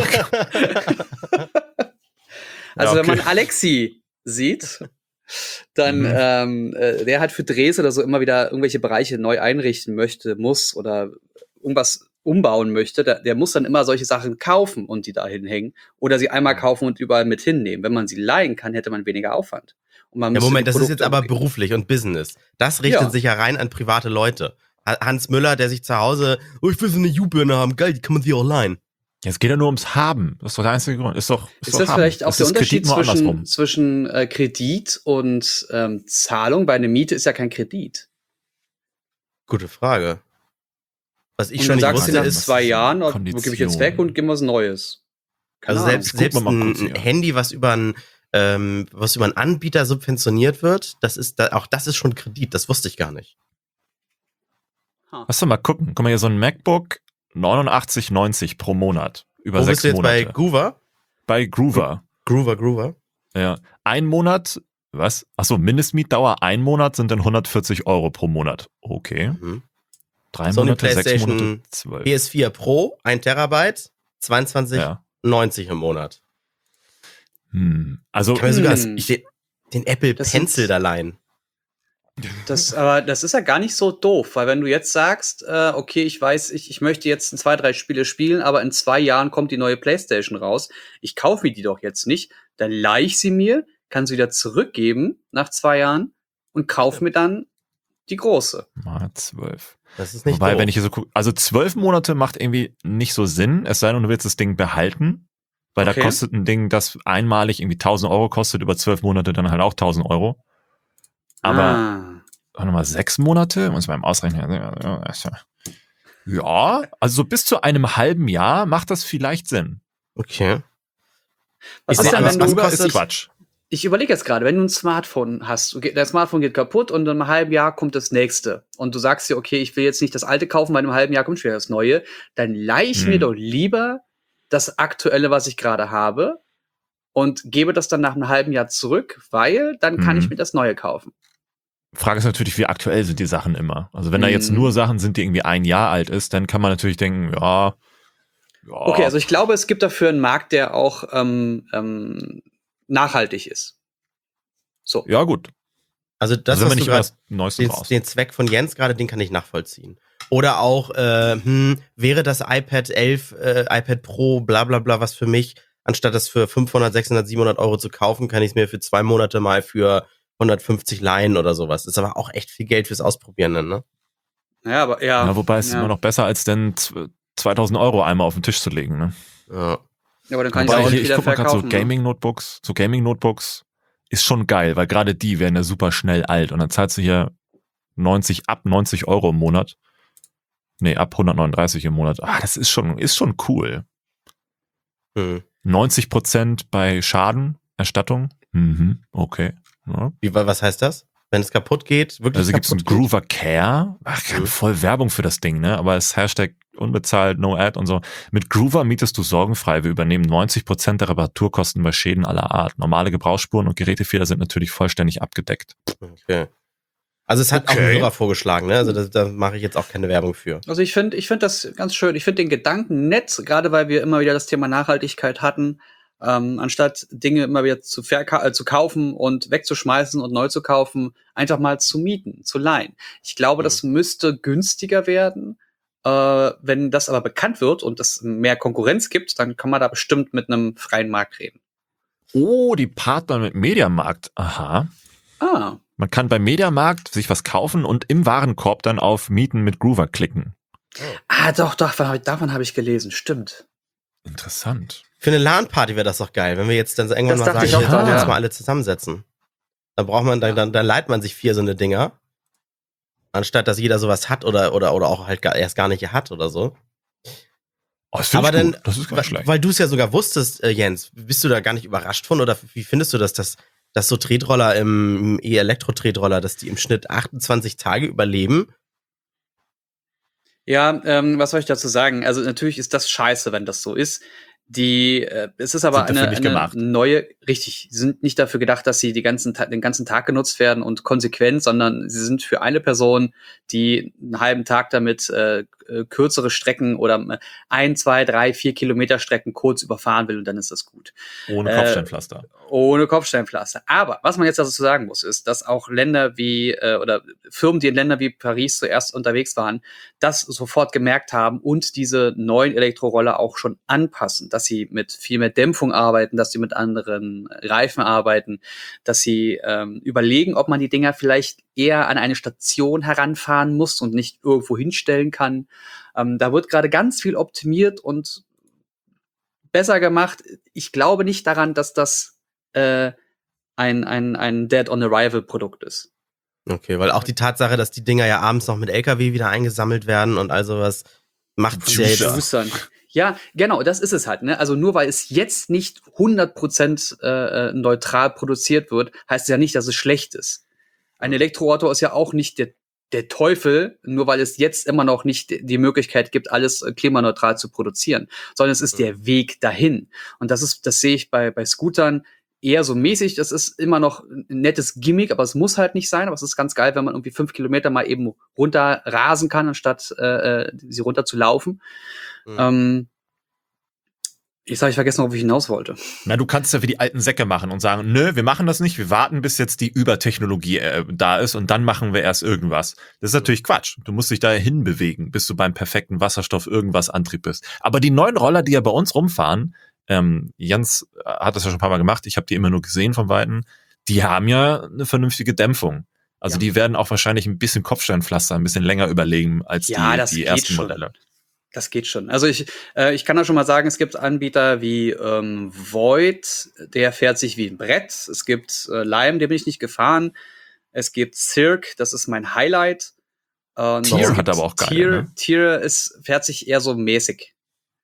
Also Ja, wenn man okay. Alexi sieht, dann Mhm. ähm, äh, der halt für Drehs oder so immer wieder irgendwelche Bereiche neu einrichten möchte, muss oder irgendwas umbauen möchte, der, der muss dann immer solche Sachen kaufen und die da hinhängen oder sie einmal kaufen und überall mit hinnehmen. Wenn man sie leihen kann, hätte man weniger Aufwand. Und man Ja, müsste Moment, die das ist jetzt Produkte aber umgehen. beruflich und Business. Das richtet Ja. sich ja rein an private Leute. Ha- Hans Müller, der sich zu Hause, oh, ich will so eine U-Birne haben, geil, die kann man sich auch leihen. Jetzt geht ja nur ums Haben. Das ist doch der einzige Grund. Ist doch, ist Ist doch das haben. vielleicht auch Das der ist Kredit Unterschied nur zwischen, andersrum. zwischen äh, Kredit und ähm, Zahlung? Bei einer Miete ist ja kein Kredit. Gute Frage. Was ich und schon du nicht sagst dir wusste, nach ist, was zwei ist Jahren, die oh, gebe ich jetzt weg Kondition? und gib was Neues. Keine also Ahnung. selbst, Gucken selbst wir mal ein kurz hier. Handy, was über ein, ähm, was über einen Anbieter subventioniert wird, das ist da, auch das ist schon Kredit, das wusste ich gar nicht. Lass doch mal gucken. Guck mal hier, so ein MacBook, neunundachtzig neunzig pro Monat. Über Wo sechs bist du jetzt Monate. bei Groover? bei Groover. Groover, Groover. Ja. Ein Monat, was? Achso, Mindestmietdauer, ein Monat sind dann hundertvierzig Euro pro Monat. Okay. Mhm. Drei Sony Monate, sechs PlayStation Monate, zwölf. P S vier Pro, ein Terabyte, zweiundzwanzig neunzig Ja. im Monat. Hm. Also, Kann man sogar Hm. ich, den, den Apple Das Pencil sind- da leihen. Das, aber das ist ja gar nicht so doof, weil wenn du jetzt sagst, äh, okay, ich weiß, ich, ich möchte jetzt zwei, drei Spiele spielen, aber in zwei Jahren kommt die neue PlayStation raus, ich kaufe mir die doch jetzt nicht, dann leih ich sie mir, kann sie wieder zurückgeben nach zwei Jahren und kaufe mir dann die große. mal zwölf. Das ist nicht Wobei, doof. wenn ich hier so gucke, also zwölf Monate macht irgendwie nicht so Sinn, es sei denn, du willst das Ding behalten, weil Okay. da kostet ein Ding, das einmalig irgendwie tausend Euro kostet, über zwölf Monate dann halt auch tausend Euro. Aber, ah. warte mal, sechs Monate, muss man beim Ausrechnen. Ja, also so bis zu einem halben Jahr macht das vielleicht Sinn. Okay. Was Ich ist seh- denn, was- wenn was du kostet- ist Quatsch. ich überlege jetzt gerade, wenn du ein Smartphone hast, dein Smartphone geht kaputt und in einem halben Jahr kommt das nächste und du sagst dir, okay, ich will jetzt nicht das alte kaufen, weil in einem halben Jahr kommt schon wieder das neue, dann leih ich Hm. mir doch lieber das aktuelle, was ich gerade habe und gebe das dann nach einem halben Jahr zurück, weil dann kann Hm. ich mir das neue kaufen. Frage ist natürlich, wie aktuell sind die Sachen immer? Also wenn da jetzt Hm. nur Sachen sind, die irgendwie ein Jahr alt ist, dann kann man natürlich denken, ja, ja. Okay, also ich glaube, es gibt dafür einen Markt, der auch ähm, ähm, nachhaltig ist. So. Ja, gut. Also das, Also wenn was man du nicht immer grad, das Neueste den, brauchst. den Zweck von Jens gerade, den kann ich nachvollziehen. Oder auch, äh, hm, wäre das iPad elf, äh, iPad Pro, bla bla bla, was für mich, anstatt das für fünfhundert, sechshundert, siebenhundert Euro zu kaufen, kann ich es mir für zwei Monate mal für hundertfünfzig leihen oder sowas. Ist aber auch echt viel Geld fürs Ausprobieren dann, ne? Ja, aber ja. Ja, wobei es ja. immer noch besser, als denn zweitausend Euro einmal auf den Tisch zu legen, ne? Ja. Ja, aber dann kann ich Wobei auch ich, nicht ich wieder guck mal gerade so verkaufen. ne? Gaming-Notebooks, so Gaming-Notebooks ist schon geil, weil gerade die werden ja super schnell alt und dann zahlst du hier neunzig, ab neunzig Euro im Monat. Nee, ab hundertneununddreißig im Monat. Ah, das ist schon, ist schon cool. Hm. neunzig Prozent bei Schadenerstattung. Mhm, okay. Ja. Wie, was heißt das? Wenn es kaputt geht, wirklich Also gibt's einen kaputt geht? Groover Care. Ach, Mhm. voll Werbung für das Ding, ne? Aber es Hashtag unbezahlt, no ad und so. Mit Groover mietest du sorgenfrei. Wir übernehmen neunzig Prozent der Reparaturkosten bei Schäden aller Art. Normale Gebrauchsspuren und Gerätefehler sind natürlich vollständig abgedeckt. Okay. Also es hat auch Okay. ein Hörer vorgeschlagen, ne? Also da, da mache ich jetzt auch keine Werbung für. Also ich finde ich finde das ganz schön. Ich finde den Gedanken nett, gerade weil wir immer wieder das Thema Nachhaltigkeit hatten. Ähm, anstatt Dinge immer wieder zu, verka- äh, zu kaufen und wegzuschmeißen und neu zu kaufen, einfach mal zu mieten, zu leihen. Ich glaube, Mhm. das müsste günstiger werden. Äh, wenn das aber bekannt wird und es mehr Konkurrenz gibt, dann kann man da bestimmt mit einem freien Markt reden. Oh, die Partner mit Mediamarkt. Aha. Ah, Man kann beim Mediamarkt sich was kaufen und im Warenkorb dann auf Mieten mit Groover klicken. ah doch, doch, davon habe ich, davon hab ich gelesen, stimmt. Interessant. Für eine LAN-Party wäre das doch geil, wenn wir jetzt dann so irgendwann Das mal dachte sagen, ich auch wir wollen gerade, uns ja. mal alle zusammensetzen. Dann braucht man, dann, dann, dann leiht man sich vier so eine Dinger. Anstatt dass jeder sowas hat oder, oder, oder auch halt gar, erst gar nicht hat oder so. Oh, das finde Aber ich dann, gut. Das ist gar weil, nicht schlecht. weil du es ja sogar wusstest, äh, Jens, bist du da gar nicht überrascht von oder wie findest du das, dass, dass so Tretroller im, im E-Elektro-Tretroller, dass die im Schnitt achtundzwanzig Tage überleben? Ja, ähm, was soll ich dazu sagen? Also natürlich ist das scheiße, wenn das so ist. Die, äh, es ist aber Sind dafür eine, nicht eine gemacht. neue, richtig, sie sind nicht dafür gedacht, dass sie die ganzen, Ta- den ganzen Tag genutzt werden und konsequent, sondern sie sind für eine Person, die einen halben Tag damit äh, äh, kürzere Strecken oder äh, ein, zwei, drei, vier Kilometer Strecken kurz überfahren will und dann ist das gut. Ohne äh, Kopfsteinpflaster. Ohne Kopfsteinpflaster. Aber was man jetzt dazu sagen muss, ist, dass auch Länder wie, äh, oder Firmen, die in Ländern wie Paris zuerst unterwegs waren, das sofort gemerkt haben und diese neuen Elektroroller auch schon anpassen, dass sie mit viel mehr Dämpfung arbeiten, dass sie mit anderen Reifen arbeiten, dass sie ähm, überlegen, ob man die Dinger vielleicht eher an eine Station heranfahren muss und nicht irgendwo hinstellen kann. Ähm, da wird gerade ganz viel optimiert und besser gemacht. Ich glaube nicht daran, dass das äh, ein, ein, ein Dead-on-Arrival-Produkt ist. Okay, weil auch die Tatsache, dass die Dinger ja abends noch mit L K W wieder eingesammelt werden und all sowas, macht es ja jetzt. Juicer. Juicern. Ja, genau, das ist es halt. Ne? Also nur weil es jetzt nicht hundert Prozent äh, neutral produziert wird, heißt es ja nicht, dass es schlecht ist. Ein Elektroauto ist ja auch nicht der, der Teufel, nur weil es jetzt immer noch nicht die Möglichkeit gibt, alles äh, klimaneutral zu produzieren, sondern es ist der Weg dahin. Und das ist, das sehe ich bei, bei Scootern eher so mäßig. Das ist immer noch ein nettes Gimmick, aber es muss halt nicht sein. Aber es ist ganz geil, wenn man irgendwie fünf Kilometer mal eben runter rasen kann, anstatt äh, sie runter zu laufen. Mhm. Ähm, Jetzt habe ich vergessen, worauf ich hinaus wollte. Na, du kannst ja wie die alten Säcke machen und sagen, nö, wir machen das nicht, wir warten, bis jetzt die Übertechnologie äh, da ist und dann machen wir erst irgendwas. Das ist natürlich Quatsch. Du musst dich da hinbewegen, bis du beim perfekten Wasserstoff irgendwas Antrieb bist. Aber die neuen Roller, die ja bei uns rumfahren, ähm, Jens hat das ja schon ein paar Mal gemacht, ich habe die immer nur gesehen von Weitem, die haben ja eine vernünftige Dämpfung. Also Ja. die werden auch wahrscheinlich ein bisschen Kopfsteinpflaster, ein bisschen länger überlegen als Ja, die, das die geht ersten schon. Modelle. Das geht schon. Also ich, äh, ich kann da schon mal sagen, es gibt Anbieter wie ähm, Void, der fährt sich wie ein Brett. Es gibt äh, Lime, den bin ich nicht gefahren. Es gibt Cirque, das ist mein Highlight. Und Tier es hat gibt aber auch geil, Tier, ne? Tier ist, fährt sich eher so mäßig.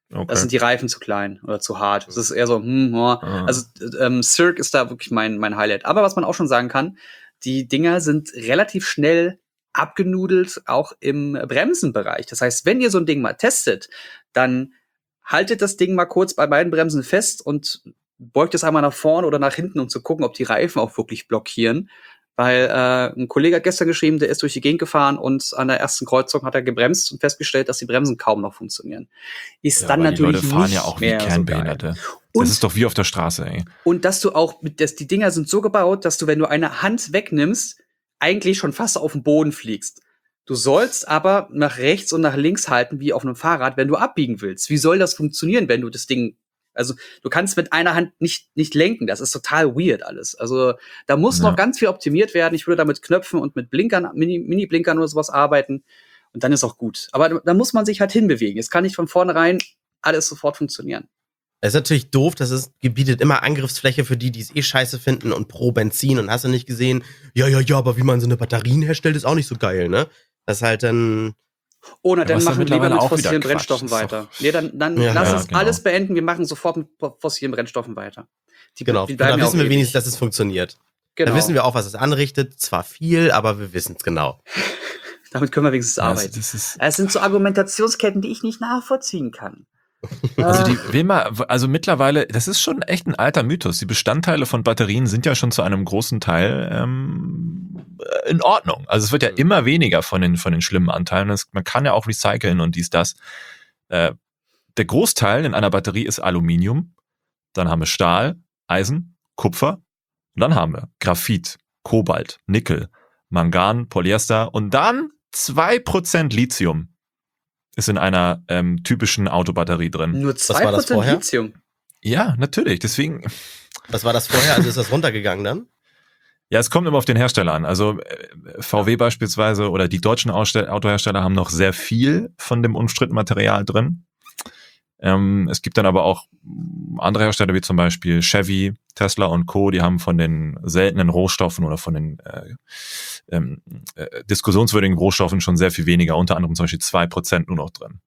Okay. Das sind die Reifen zu klein oder zu hart. Das ist eher so, hm, oh. Ah. Also ähm, Cirque ist da wirklich mein, mein Highlight. Aber was man auch schon sagen kann, die Dinger sind relativ schnell abgenudelt, auch im Bremsenbereich. Das heißt, wenn ihr so ein Ding mal testet, dann haltet das Ding mal kurz bei beiden Bremsen fest und beugt es einmal nach vorne oder nach hinten, um zu gucken, ob die Reifen auch wirklich blockieren. Weil äh, ein Kollege hat gestern geschrieben, der ist durch die Gegend gefahren und an der ersten Kreuzung hat er gebremst und festgestellt, dass die Bremsen kaum noch funktionieren. Ist Ja, dann aber natürlich die Leute fahren nicht ja auch wie mehr so Kernbehinderte. geil. Und, Das ist doch wie auf der Straße, ey. und dass du auch, mit das, die Dinger sind so gebaut, dass du, wenn du eine Hand wegnimmst, eigentlich schon fast auf den Boden fliegst. Du sollst aber nach rechts und nach links halten, wie auf einem Fahrrad, wenn du abbiegen willst. Wie soll das funktionieren, wenn du das Ding, also du kannst mit einer Hand nicht nicht lenken. Das ist total weird alles. Also da muss Ja. noch ganz viel optimiert werden. Ich würde da mit Knöpfen und mit Blinkern, Mini- Mini-Blinkern oder sowas arbeiten. Und dann ist auch gut. Aber da, da muss man sich halt hinbewegen. Es kann nicht von vornherein alles sofort funktionieren. Es ist natürlich doof, dass es gebietet immer Angriffsfläche für die, die es eh scheiße finden und pro Benzin und hast du nicht gesehen, ja, ja, ja, aber wie man so eine Batterien herstellt, ist auch nicht so geil, ne? Das ist halt dann, Oder Ja, dann was ja machen wir lieber mittlerweile mit auch wieder fossilen Quatsch Brennstoffen ist doch- weiter. Nee, dann, dann Ja, lass ja, uns genau. alles beenden. Wir machen sofort mit fossilen Brennstoffen weiter. Die, genau, die und da bleiben ja wissen auch wir ewig. wenigstens, dass es funktioniert. Genau. Da wissen wir auch, was es anrichtet, zwar viel, aber wir wissen es genau. Damit können wir wenigstens Ja, also arbeiten. das ist, Es sind so Argumentationsketten, die ich nicht nachvollziehen kann. also Äh, die will mal, also mittlerweile, das ist schon echt ein alter Mythos. Die Bestandteile von Batterien sind ja schon zu einem großen Teil ähm, in Ordnung. Also es wird ja Mhm. immer weniger von den von den schlimmen Anteilen. Das, man kann ja auch recyceln und dies das. Äh, der Großteil in einer Batterie ist Aluminium. Dann haben wir Stahl, Eisen, Kupfer. Und dann haben wir Graphit, Kobalt, Nickel, Mangan, Polyester und dann zwei Prozent Lithium ist in einer ähm, typischen Autobatterie drin. nur war zwei das Prozent vorher? Lithium. Ja, natürlich. Deswegen, Was war das vorher? Also ist das runtergegangen dann? ja, es kommt immer auf den Hersteller an. Also äh, V W beispielsweise oder die deutschen Ausstell- Autohersteller haben noch sehr viel von dem umstrittenen Material drin. Ähm, es gibt dann aber auch andere Hersteller wie zum Beispiel Chevy, Tesla und Co., die haben von den seltenen Rohstoffen oder von den äh, ähm, äh, diskussionswürdigen Rohstoffen schon sehr viel weniger, unter anderem zum Beispiel zwei Prozent nur noch drin.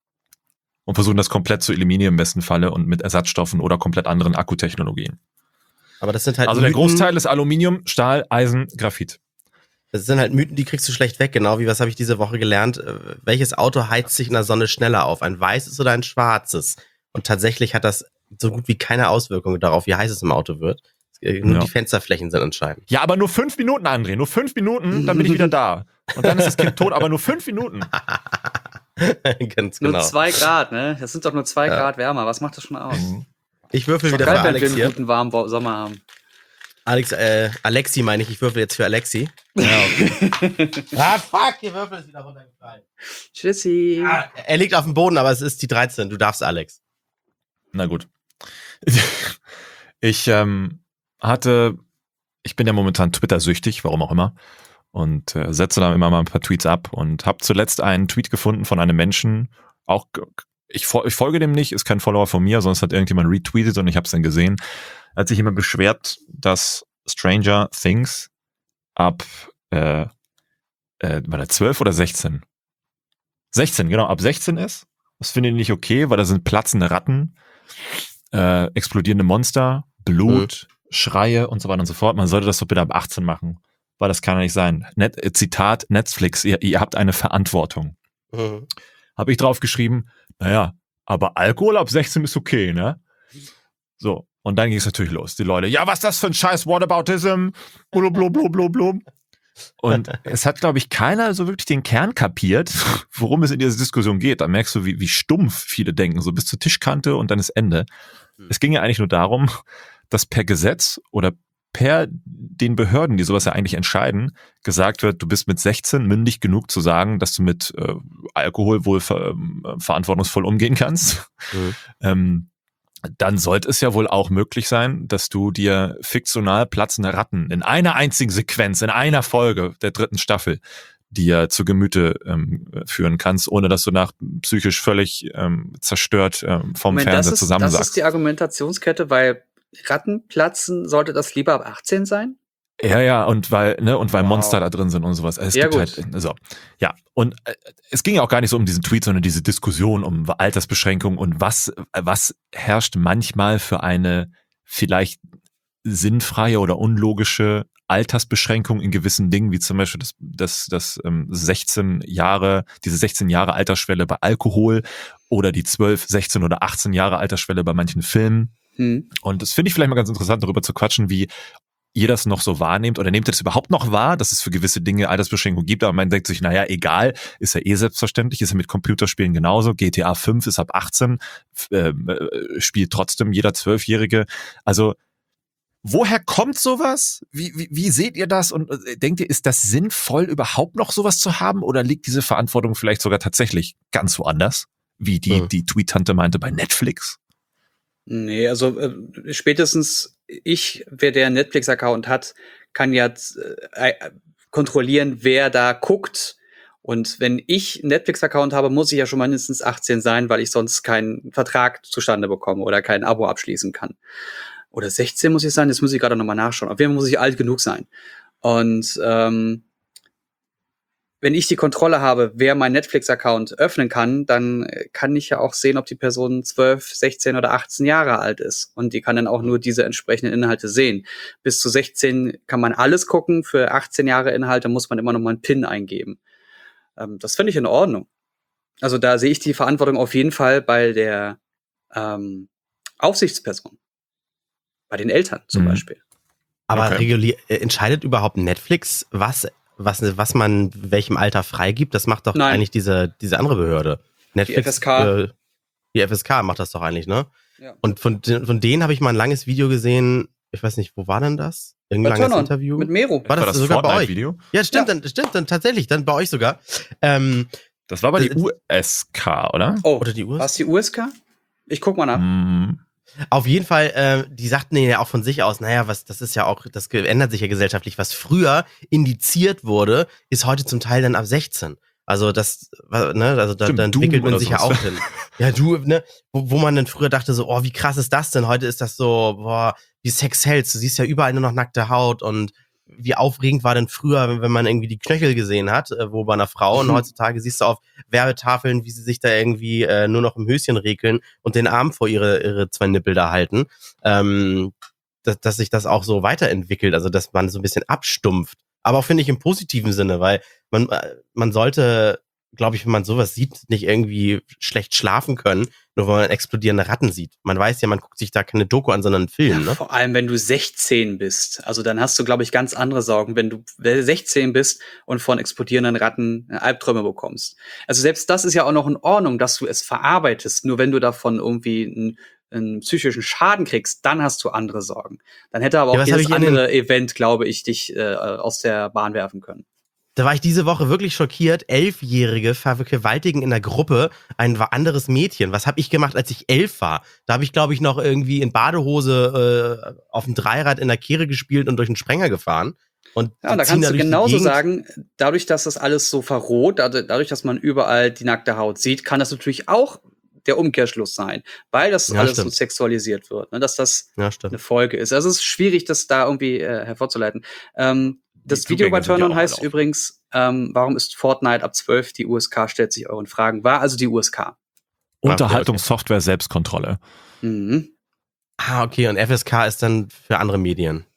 Und versuchen das komplett zu eliminieren im besten Falle und mit Ersatzstoffen oder komplett anderen Akkutechnologien. Aber das sind halt Also der Mythen, Großteil ist Aluminium, Stahl, Eisen, Graphit. das sind halt Mythen, die kriegst du schlecht weg, genau wie, was habe ich diese Woche gelernt, äh, welches Auto heizt sich in der Sonne schneller auf, ein weißes oder ein schwarzes? Und tatsächlich hat das so gut wie keine Auswirkungen darauf, wie heiß es im Auto wird. Äh, Nur Ja. die Fensterflächen sind entscheidend. Ja, aber nur fünf Minuten andrehen, nur fünf Minuten, dann bin ich wieder da. Und dann ist das Kind tot, aber nur fünf Minuten. Ganz Nur genau. zwei Grad, ne? Das sind doch nur zwei Ja. Grad wärmer. Was macht das schon aus? Ich würfel Ist doch wieder für geil, wenn wir Alex einen hier. guten warmen Bo- Sommer haben. Alex, äh, Alexi meine ich, ich würfel jetzt für Alexi. Ja, okay. ah, fuck, die Würfel ist wieder runtergefallen. Tschüssi. Ah, er liegt auf dem Boden, aber es ist die dreizehn. Du darfst, Alex. Na gut. Ich ähm, hatte, ich bin ja momentan Twitter-süchtig, warum auch immer, und äh, setze da immer mal ein paar Tweets ab und habe zuletzt einen Tweet gefunden von einem Menschen, auch, ich, ich folge dem nicht, ist kein Follower von mir, sonst hat irgendjemand retweetet und ich habe es dann gesehen, er hat sich immer beschwert, dass Stranger Things ab, äh, äh, war der zwölf oder sechzehn? sechzehn, genau, ab sechzehn ist. Das finde ich nicht okay, weil da sind platzende Ratten, äh, explodierende Monster, Blut, mhm. Schreie und so weiter und so fort. Man sollte das doch bitte ab achtzehn machen, weil das kann ja nicht sein. Net, äh, Zitat Netflix, ihr, ihr habt eine Verantwortung. Mhm. Habe ich drauf geschrieben, naja, aber Alkohol ab sechzehn ist okay, ne? So, und dann ging es natürlich los. Die Leute, ja, was ist das für ein Scheiß, Whataboutism, blub, blub, blub, blub, blub. Und es hat, glaube ich, keiner so wirklich den Kern kapiert, worum es in dieser Diskussion geht. Da merkst du, wie, wie stumpf viele denken, so bis zur Tischkante und dann ist Ende. Mhm. Es ging ja eigentlich nur darum, dass per Gesetz oder per den Behörden, die sowas ja eigentlich entscheiden, gesagt wird, du bist mit sechzehn mündig genug zu sagen, dass du mit äh, Alkohol wohl ver, äh, verantwortungsvoll umgehen kannst. Mhm. Ähm, dann sollte es ja wohl auch möglich sein, dass du dir fiktional platzende Ratten in einer einzigen Sequenz, in einer Folge der dritten Staffel, dir zu Gemüte ähm, führen kannst, ohne dass du nach psychisch völlig ähm, zerstört ähm, vom Moment, Fernseher das ist, zusammensackst. Das ist die Argumentationskette, weil Ratten platzen, sollte das lieber ab achtzehn sein? Ja, ja, und weil, ne, und weil Wow. Monster da drin sind und sowas. Es Ja, gibt gut. halt, so. Ja. Und äh, es ging ja auch gar nicht so um diesen Tweet, sondern diese Diskussion um Altersbeschränkung und was, was herrscht manchmal für eine vielleicht sinnfreie oder unlogische Altersbeschränkung in gewissen Dingen, wie zum Beispiel das, das, das ähm, sechzehn Jahre, diese sechzehn Jahre Altersschwelle bei Alkohol oder die zwölf, sechzehn oder achtzehn Jahre Altersschwelle bei manchen Filmen. Hm. Und das finde ich vielleicht mal ganz interessant, darüber zu quatschen, wie ihr das noch so wahrnehmt oder nehmt ihr das überhaupt noch wahr, dass es für gewisse Dinge Altersbeschränkungen gibt, aber man denkt sich, naja, egal, ist ja eh selbstverständlich, ist ja mit Computerspielen genauso, G T A fünf ist ab achtzehn, äh, spielt trotzdem jeder Zwölfjährige. Also woher kommt sowas? Wie, wie, wie seht ihr das? Und äh, denkt ihr, ist das sinnvoll, überhaupt noch sowas zu haben? Oder liegt diese Verantwortung vielleicht sogar tatsächlich ganz woanders? Wie die, Hm. die Tweet-Tante meinte bei Netflix? Nee, also äh, spätestens ich, wer der Netflix-Account hat, kann ja äh, äh, kontrollieren, wer da guckt. Und wenn ich einen Netflix-Account habe, muss ich ja schon mindestens achtzehn sein, weil ich sonst keinen Vertrag zustande bekomme oder kein Abo abschließen kann. Oder sechzehn muss ich sein, das muss ich gerade nochmal nachschauen. Auf jeden Fall muss ich alt genug sein. Und ähm, wenn ich die Kontrolle habe, wer meinen Netflix-Account öffnen kann, dann kann ich ja auch sehen, ob die Person zwölf, sechzehn oder achtzehn Jahre alt ist. Und die kann dann auch nur diese entsprechenden Inhalte sehen. Bis zu sechzehn kann man alles gucken. Für achtzehn Jahre Inhalte muss man immer noch mal einen PIN eingeben. Ähm, das finde ich in Ordnung. Also da sehe ich die Verantwortung auf jeden Fall bei der ähm, Aufsichtsperson. Bei den Eltern zum Mhm. Beispiel. Aber Okay. regulier äh, entscheidet überhaupt Netflix, was, was, was man in welchem Alter freigibt? Das macht doch Nein. eigentlich diese, diese andere Behörde. Netflix, F S K. Äh, die F S K macht das doch eigentlich, ne? Ja. Und von, den- von denen habe ich mal ein langes Video gesehen. Ich weiß nicht, wo war denn das? Bei Irgendein langes Turn-On Interview? mit Mero. War das, sogar bei euch? Fortnite-Video? Ja, stimmt, Ja. dann stimmt, dann tatsächlich, dann bei euch sogar. Ähm, Das war aber die Das- U S K, oder? Oh, oder die Uhr? war es die U S K? Ich guck mal nach. Mhm. Auf jeden Fall, äh, die sagten ja auch von sich aus, naja, was, das ist ja auch, das ändert sich ja gesellschaftlich. Was früher indiziert wurde, ist heute zum Teil dann ab sechzehn. Also das, ne, also da, Stimmt, da entwickelt Doom man oder sich ja sowas. auch hin. Ja, du, ne, wo, wo man dann früher dachte so, oh, wie krass ist das denn? Heute ist das so, boah, wie Sex sells. Du siehst ja überall nur noch nackte Haut und wie aufregend war denn früher, wenn, wenn man irgendwie die Knöchel gesehen hat, äh, wo bei einer Frau, und Mhm. heutzutage siehst du auf Werbetafeln, wie sie sich da irgendwie äh, nur noch im Höschen rekeln und den Arm vor ihre, ihre zwei Nippel da halten, ähm, dass, dass sich das auch so weiterentwickelt, also dass man so ein bisschen abstumpft. Aber auch, finde ich, im positiven Sinne, weil man, äh, man sollte, glaube ich, wenn man sowas sieht, nicht irgendwie schlecht schlafen können, nur weil man explodierende Ratten sieht. Man weiß ja, man guckt sich da keine Doku an, sondern einen Film, Ja, ne? vor allem, wenn du sechzehn bist. Also dann hast du, glaube ich, ganz andere Sorgen, wenn du sechzehn bist und von explodierenden Ratten Albträume bekommst. Also selbst das ist ja auch noch in Ordnung, dass du es verarbeitest. Nur wenn du davon irgendwie einen, einen psychischen Schaden kriegst, dann hast du andere Sorgen. Dann hätte aber auch Ja, was hab jedes ich in den- andere Event, glaube ich, dich äh, aus der Bahn werfen können. Da war ich diese Woche wirklich schockiert. Elfjährige vergewaltigen in der Gruppe ein anderes Mädchen. Was habe ich gemacht, als ich elf war? Da habe ich, glaube ich, noch irgendwie in Badehose äh, auf dem Dreirad in der Kehre gespielt und durch einen Sprenger gefahren. Und Ja, und da die ziehen kannst du durch die genauso Gegend. sagen, dadurch, dass das alles so verroht, dad- dadurch, dass man überall die nackte Haut sieht, kann das natürlich auch der Umkehrschluss sein, weil das Ja, alles so stimmt. sexualisiert wird, ne, dass das Ja, eine stimmt. Folge ist. Also es ist schwierig, das da irgendwie äh, hervorzuleiten. Ähm, das Die Video bei Zugänge sind ja Turn-On auch heißt erlaubt. übrigens, ähm, warum ist Fortnite ab zwölf? Die U S K stellt sich euren Fragen. War also die U S K. Unterhaltungssoftware Selbstkontrolle. Mhm. Ah, okay. Und F S K ist dann für andere Medien.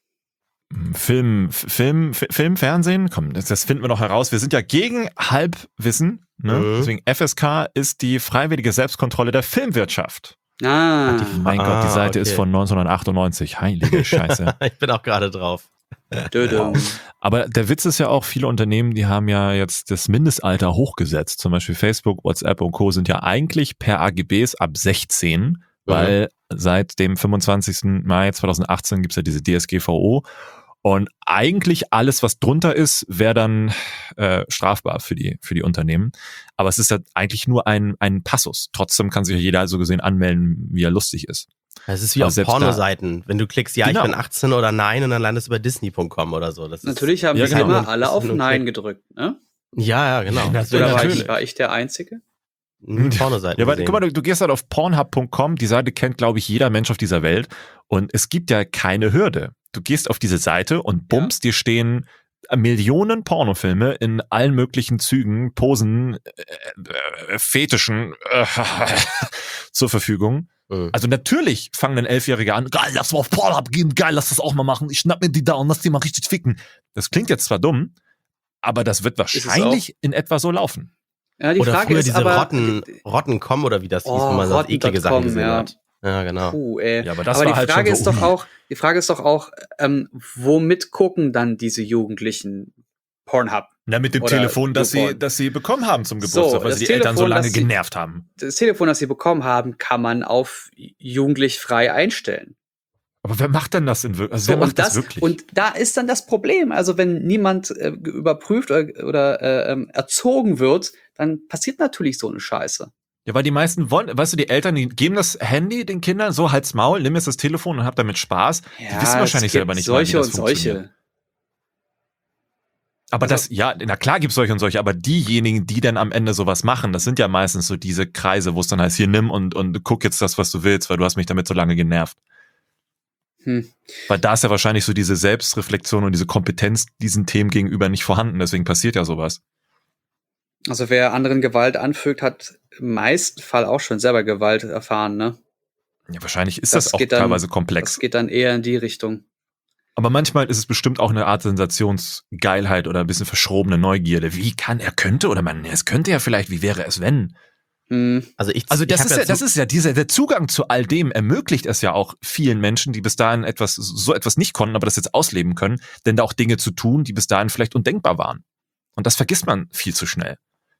Film, Film, F- Film, Fernsehen, komm, das, das finden wir noch heraus. Wir sind ja gegen Halbwissen, ne? Mhm. Deswegen F S K ist die freiwillige Selbstkontrolle der Filmwirtschaft. Ah, Mein Ah, Gott, die Seite okay. ist von neunzehnhundertachtundneunzig. Heilige Scheiße. Ich bin auch gerade drauf. dödüm. Aber der Witz ist ja auch, viele Unternehmen, die haben ja jetzt das Mindestalter hochgesetzt. Zum Beispiel Facebook, WhatsApp und Co. sind ja eigentlich per A G Bs ab sechzehn, weil seit dem fünfundzwanzigsten Mai zweitausendachtzehn gibt's ja diese D S G V O. Und eigentlich alles, was drunter ist, wäre dann äh, strafbar für die für die Unternehmen. Aber es ist ja eigentlich nur ein ein Passus. Trotzdem kann sich ja jeder so gesehen anmelden, wie er lustig ist. Es ist wie Aber auf selbst da- Pornoseiten. Wenn du klickst, ja, Genau. ich bin achtzehn oder nein, und dann landest du bei Disney Punkt com oder so. Das ist, Natürlich haben Ja, wir genau. immer alle Das ist auf nur ein Nein Klick. gedrückt, ne? Ja, ja, genau. Ja, Das Oder wird war natürlich. ich, war ich der Einzige? nur Pornoseiten Ja, weil, gesehen. guck mal, du, du gehst halt auf Pornhub Punkt com, die Seite kennt, glaube ich, jeder Mensch auf dieser Welt. Und es gibt ja keine Hürde. du gehst auf diese Seite und bums, ja. dir stehen Millionen Pornofilme in allen möglichen Zügen, Posen, äh, äh, Fetischen äh, zur Verfügung. Mhm. Also natürlich fangen dann Elfjährige an, geil, lass mal auf Pornhub gehen, geil, lass das auch mal machen, ich schnapp mir die da und lass die mal richtig ficken. Das klingt jetzt zwar dumm, aber das wird wahrscheinlich in etwa so laufen. Ja, die oder Frage früher ist diese aber, Rotten, Rotten.com oder wie das oh, hieß, wo man so eklige Sachen gesehen ja. hat. Ja, genau. Puh, ey. Ja, aber das aber war die halt Frage schon ist so, doch ui. auch, die Frage ist doch auch, ähm, womit gucken dann diese Jugendlichen Pornhub? Na, mit dem Oder Telefon, das sie, YouPorn. das sie bekommen haben zum Geburtstag, So, weil das sie die Eltern so Telefon, lange das sie- genervt haben. Das Telefon, das sie bekommen haben, kann man auf jugendlich frei einstellen. Aber wer macht denn das in wirklich? Also So, wer macht und das, das wirklich? und da ist dann das Problem. Also wenn niemand äh, überprüft oder, oder äh, ähm, erzogen wird, dann passiert natürlich so eine Scheiße. Ja, weil die meisten wollen, weißt du, die Eltern, die geben das Handy den Kindern so, halt's Maul, nimm jetzt das Telefon und hab damit Spaß. Die Ja, wissen wahrscheinlich es gibt selber nicht, solche mal, wie das und solche. funktioniert. Aber Also- das, ja, na klar gibt's solche und solche, aber diejenigen, die dann am Ende sowas machen, das sind ja meistens so diese Kreise, wo es dann heißt, hier nimm und, und guck jetzt das, was du willst, weil du hast mich damit so lange genervt. Hm. Weil da ist ja wahrscheinlich so diese Selbstreflexion und diese Kompetenz diesen Themen gegenüber nicht vorhanden, deswegen passiert ja sowas. Also wer anderen Gewalt anfügt, hat im meisten Fall auch schon selber Gewalt erfahren, ne? Ja, wahrscheinlich ist Das das, auch geht dann- teilweise komplex. Das geht dann eher in die Richtung. Aber manchmal ist es bestimmt auch eine Art Sensationsgeilheit oder ein bisschen verschrobene Neugierde. Wie kann er könnte oder man, es könnte ja vielleicht, wie wäre es wenn? Hm. Also ich, Also das ich ist hab ja, das ist ja dieser der Zugang zu all dem ermöglicht es ja auch vielen Menschen, die bis dahin etwas so etwas nicht konnten, aber das jetzt ausleben können, denn da auch Dinge zu tun, die bis dahin vielleicht undenkbar waren. Und das vergisst man viel zu schnell.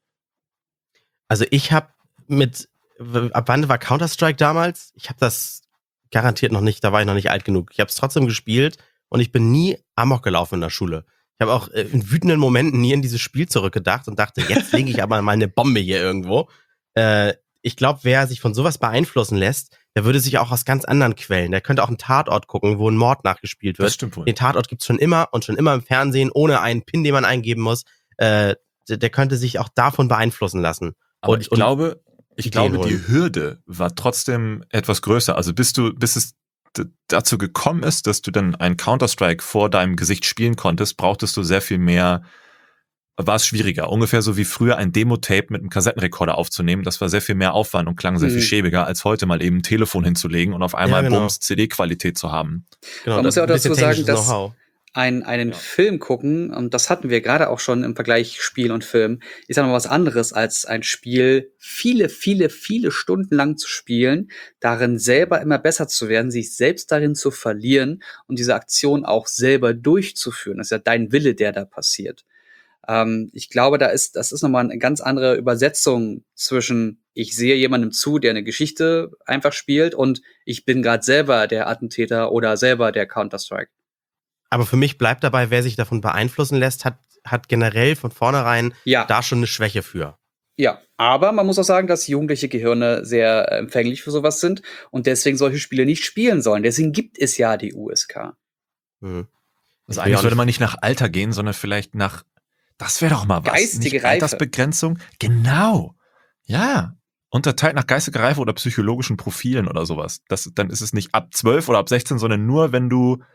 Also ich habe mit, ab wann war Counter-Strike damals? Ich habe das garantiert noch nicht, da war ich noch nicht alt genug. Ich habe es trotzdem gespielt und ich bin nie amok gelaufen in der Schule. Ich habe auch äh, in wütenden Momenten nie in dieses Spiel zurückgedacht und dachte, jetzt lege ich aber mal eine Bombe hier irgendwo. Äh, ich glaube, wer sich von sowas beeinflussen lässt, der würde sich auch aus ganz anderen Quellen, der könnte auch einen Tatort gucken, wo ein Mord nachgespielt wird. Das stimmt wohl. Den Tatort gibt's schon immer und schon immer im Fernsehen, ohne einen Pin, den man eingeben muss. Äh, der, der könnte sich auch davon beeinflussen lassen. Aber Und- ich und glaube, ich Ideen glaube, die holen. Hürde war trotzdem etwas größer. Also bis du, bis es d- dazu gekommen ist, dass du dann ein Counter-Strike vor deinem Gesicht spielen konntest, brauchtest du sehr viel mehr, war es schwieriger. Ungefähr so wie früher ein Demo-Tape mit einem Kassettenrekorder aufzunehmen. Das war sehr viel mehr Aufwand und klang sehr Mhm. viel schäbiger, als heute mal eben ein Telefon hinzulegen und auf einmal Ja, genau. Bums C D-Qualität zu haben. Genau, Man das muss ja auch ist ein bisschen dazu sagen, technisches dass- Know-how. Ein, einen Ja. Film gucken, und das hatten wir gerade auch schon im Vergleich Spiel und Film, ist ja noch was anderes als ein Spiel viele, viele, viele Stunden lang zu spielen, darin selber immer besser zu werden, sich selbst darin zu verlieren und diese Aktion auch selber durchzuführen. Das ist ja dein Wille, der da passiert. Ähm, ich glaube, da ist, das ist nochmal eine ganz andere Übersetzung zwischen ich sehe jemandem zu, der eine Geschichte einfach spielt und ich bin gerade selber der Attentäter oder selber der Counter-Strike. Aber für mich bleibt dabei, wer sich davon beeinflussen lässt, hat, hat generell von vornherein Ja. da schon eine Schwäche für. Ja, aber man muss auch sagen, dass jugendliche Gehirne sehr äh, empfänglich für sowas sind und deswegen solche Spiele nicht spielen sollen. Deswegen gibt es ja die U S K. Hm. Also Ich eigentlich auch sollte nicht- man nicht nach Alter gehen, sondern vielleicht nach, das wäre doch mal was. Geistige nicht Reife. Altersbegrenzung. Genau. Ja. Unterteilt nach geistiger Reife oder psychologischen Profilen oder sowas. Das, dann ist es nicht ab zwölf oder ab sechzehn, sondern nur, wenn du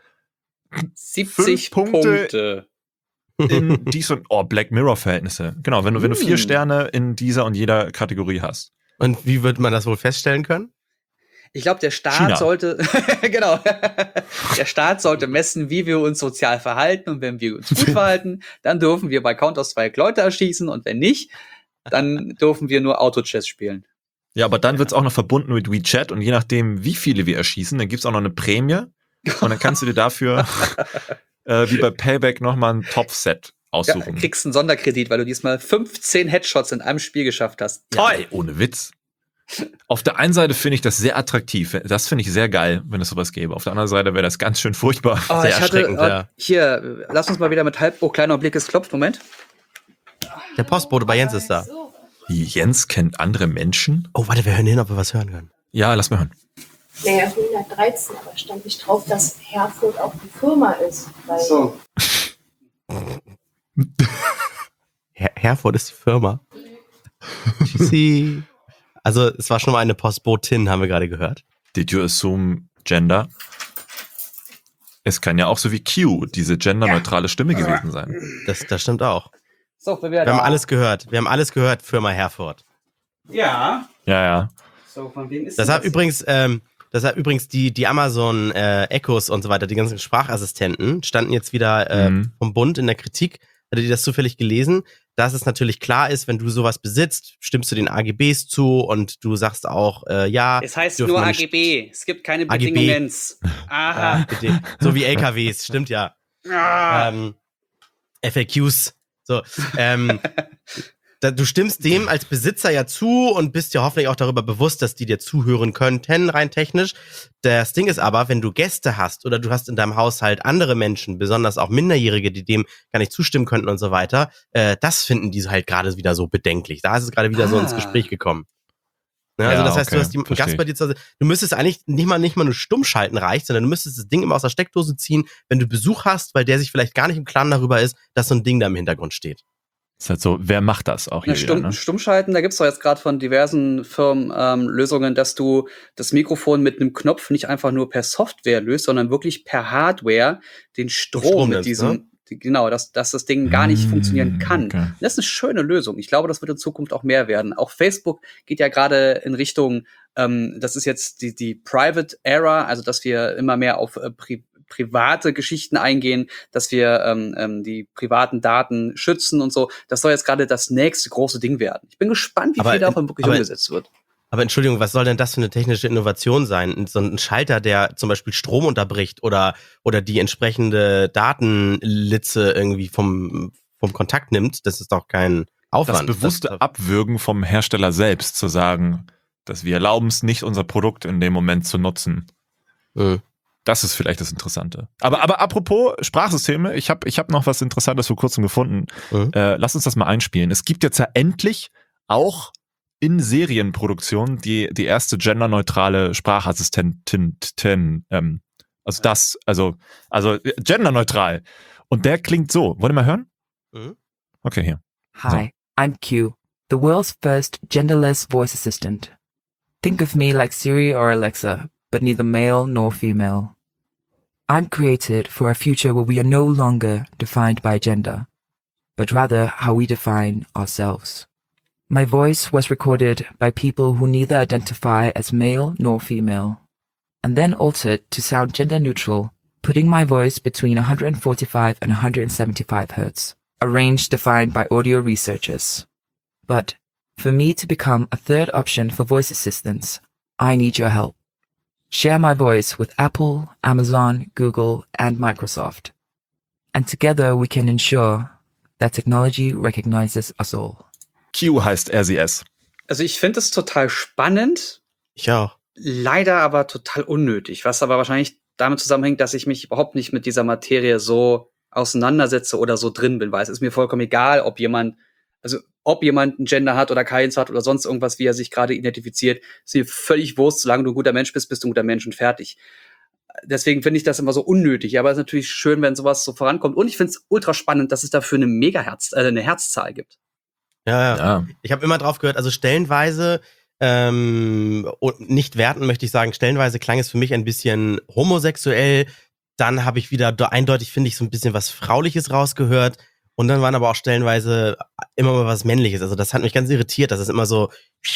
siebzig Fünf Punkte. Punkte. in dies und, oh, Black Mirror-Verhältnisse. Genau, wenn du, wenn du vier Mm. Sterne in dieser und jeder Kategorie hast. Und wie wird man das wohl feststellen können? Ich glaube, der Staat China. sollte, genau, der Staat sollte messen, wie wir uns sozial verhalten und wenn wir uns gut verhalten, dann dürfen wir bei Counter-Strike Leute erschießen und wenn nicht, dann dürfen wir nur Auto-Chess spielen. Ja, aber dann wird's auch noch verbunden mit WeChat und je nachdem, wie viele wir erschießen, dann gibt's auch noch eine Prämie und dann kannst du dir dafür äh, wie bei Payback nochmal ein Top-Set Ja, aussuchen. kriegst einen Sonderkredit, weil du diesmal fünfzehn Headshots in einem Spiel geschafft hast. Ja, ey, ohne Witz. Auf der einen Seite finde ich das sehr attraktiv. Das finde ich sehr geil, wenn es sowas gäbe. Auf der anderen Seite wäre das ganz schön furchtbar. Oh, Sehr ich hatte, erschreckend, oh, ja. hier, lass uns mal wieder mit halb, oh, kleiner Blick, es klopft, Moment. Der Postbote bei Jens ist da. Wie, Jens kennt andere Menschen? Oh, warte, wir hören hin, ob wir was hören können. Ja, lass mal hören. Naja, hundertdreizehn, aber stand nicht drauf, dass Herford auch die Firma ist. Weil So. Her Herford ist die Firma. Tschüssi. Also, es war schon mal eine Postbotin, haben wir gerade gehört. Did you assume gender? Es kann ja auch so wie Q, diese genderneutrale Stimme gewesen sein. Das, das stimmt auch. So, wir, Wir haben alles gehört. Wir haben alles gehört, Firma Herford. Ja. Ja, ja. So, von wem ist Das denn hat übrigens, ähm, das hat übrigens die, die Amazon äh, Echos und so weiter, die ganzen Sprachassistenten, standen jetzt wieder äh, Mhm. vom Bund in der Kritik. Hattet ihr das zufällig gelesen? Dass es natürlich klar ist, wenn du sowas besitzt, stimmst du den A G Bs zu und du sagst auch, äh, ja. Es heißt dürfen nur wir A nicht- G B. Es gibt keine A G B. Bedingungen. Aha. Ja, bitte. So wie L K Ws, stimmt ja. Ah. Ähm, F A Qs. So, ähm, da, du stimmst dem als Besitzer ja zu und bist ja hoffentlich auch darüber bewusst, dass die dir zuhören könnten, rein technisch. Das Ding ist aber, wenn du Gäste hast oder du hast in deinem Haushalt andere Menschen, besonders auch Minderjährige, die dem gar nicht zustimmen könnten und so weiter, äh, das finden die halt gerade wieder so bedenklich. Da ist es gerade wieder so ins Ah. Gespräch gekommen. Ne, also Ja, das heißt, okay, du hast die, einen versteh. Gast bei dir zu Hause. Du müsstest eigentlich nicht mal nicht mal nur stumm schalten reicht, sondern du müsstest das Ding immer aus der Steckdose ziehen, wenn du Besuch hast, weil der sich vielleicht gar nicht im Klaren darüber ist, dass so ein Ding da im Hintergrund steht. Ist halt so, wer macht das auch hier Na, wieder, Stumm, ne? Stummschalten, da gibt's doch jetzt gerade von diversen Firmen ähm, Lösungen, dass du das Mikrofon mit einem Knopf nicht einfach nur per Software löst, sondern wirklich per Hardware den Strom, Strom mit nimmst, diesem, ne? die, genau, dass, dass das Ding gar nicht Mm, funktionieren kann. okay. Das ist eine schöne Lösung. Ich glaube, das wird in Zukunft auch mehr werden. Auch Facebook geht ja gerade in Richtung, ähm, das ist jetzt die, die Private Era, also dass wir immer mehr auf äh, Pri private Geschichten eingehen, dass wir ähm, ähm, die privaten Daten schützen und so. Das soll jetzt gerade das nächste große Ding werden. Ich bin gespannt, wie Aber viel in- davon wirklich aber- umgesetzt wird. Aber Entschuldigung, was soll denn das für eine technische Innovation sein? So ein Schalter, der zum Beispiel Strom unterbricht oder, oder die entsprechende Datenlitze irgendwie vom, vom Kontakt nimmt, das ist doch kein Das Aufwand. bewusste das, Abwürgen vom Hersteller selbst zu sagen, dass wir erlauben es nicht, unser Produkt in dem Moment zu nutzen. Mhm. Das ist vielleicht das Interessante. Aber, aber apropos Sprachsysteme, ich habe ich hab noch was Interessantes vor kurzem gefunden. Mhm. Äh, lass uns das mal einspielen. Es gibt jetzt ja endlich auch in Serienproduktion die, die erste genderneutrale Sprachassistentin. Ten, ähm, also das, also, also äh, genderneutral. Und der klingt so. Wollt ihr mal hören? Mhm. Okay, hier. Hi, I'm Q, the world's first genderless voice assistant. Think of me like Siri or Alexa, but neither male nor female. I'm created for a future where we are no longer defined by gender, but rather how we define ourselves. My voice was recorded by people who neither identify as male nor female, and then altered to sound gender neutral, putting my voice between one forty-five and one seventy-five hertz, a range defined by audio researchers. But for me to become a third option for voice assistants, I need your help. Share my voice with Apple, Amazon, Google, and Microsoft. And together we can ensure that technology recognizes us all. Q heißt R C S. Also ich finde es total spannend, Ich auch. leider aber total unnötig, was aber wahrscheinlich damit zusammenhängt, dass ich mich überhaupt nicht mit dieser Materie so auseinandersetze oder so drin bin, weil es ist mir vollkommen egal, ob jemand, also ob jemand ein Gender hat oder keins hat oder sonst irgendwas, wie er sich gerade identifiziert, ist mir völlig wurscht, solange du ein guter Mensch bist, bist du ein guter Mensch und fertig. Deswegen finde ich das immer so unnötig, aber es ist natürlich schön, wenn sowas so vorankommt und ich finde es ultra spannend, dass es dafür eine Megaherz, äh, eine Herzzahl gibt. Ja, ja. Ja. Ich habe immer drauf gehört, also stellenweise, ähm, und nicht werten möchte ich sagen, stellenweise klang es für mich ein bisschen homosexuell. Dann habe ich wieder do- eindeutig, finde ich, so ein bisschen was Frauliches rausgehört. Und dann waren aber auch stellenweise immer mal was Männliches. Also das hat mich ganz irritiert, dass es immer so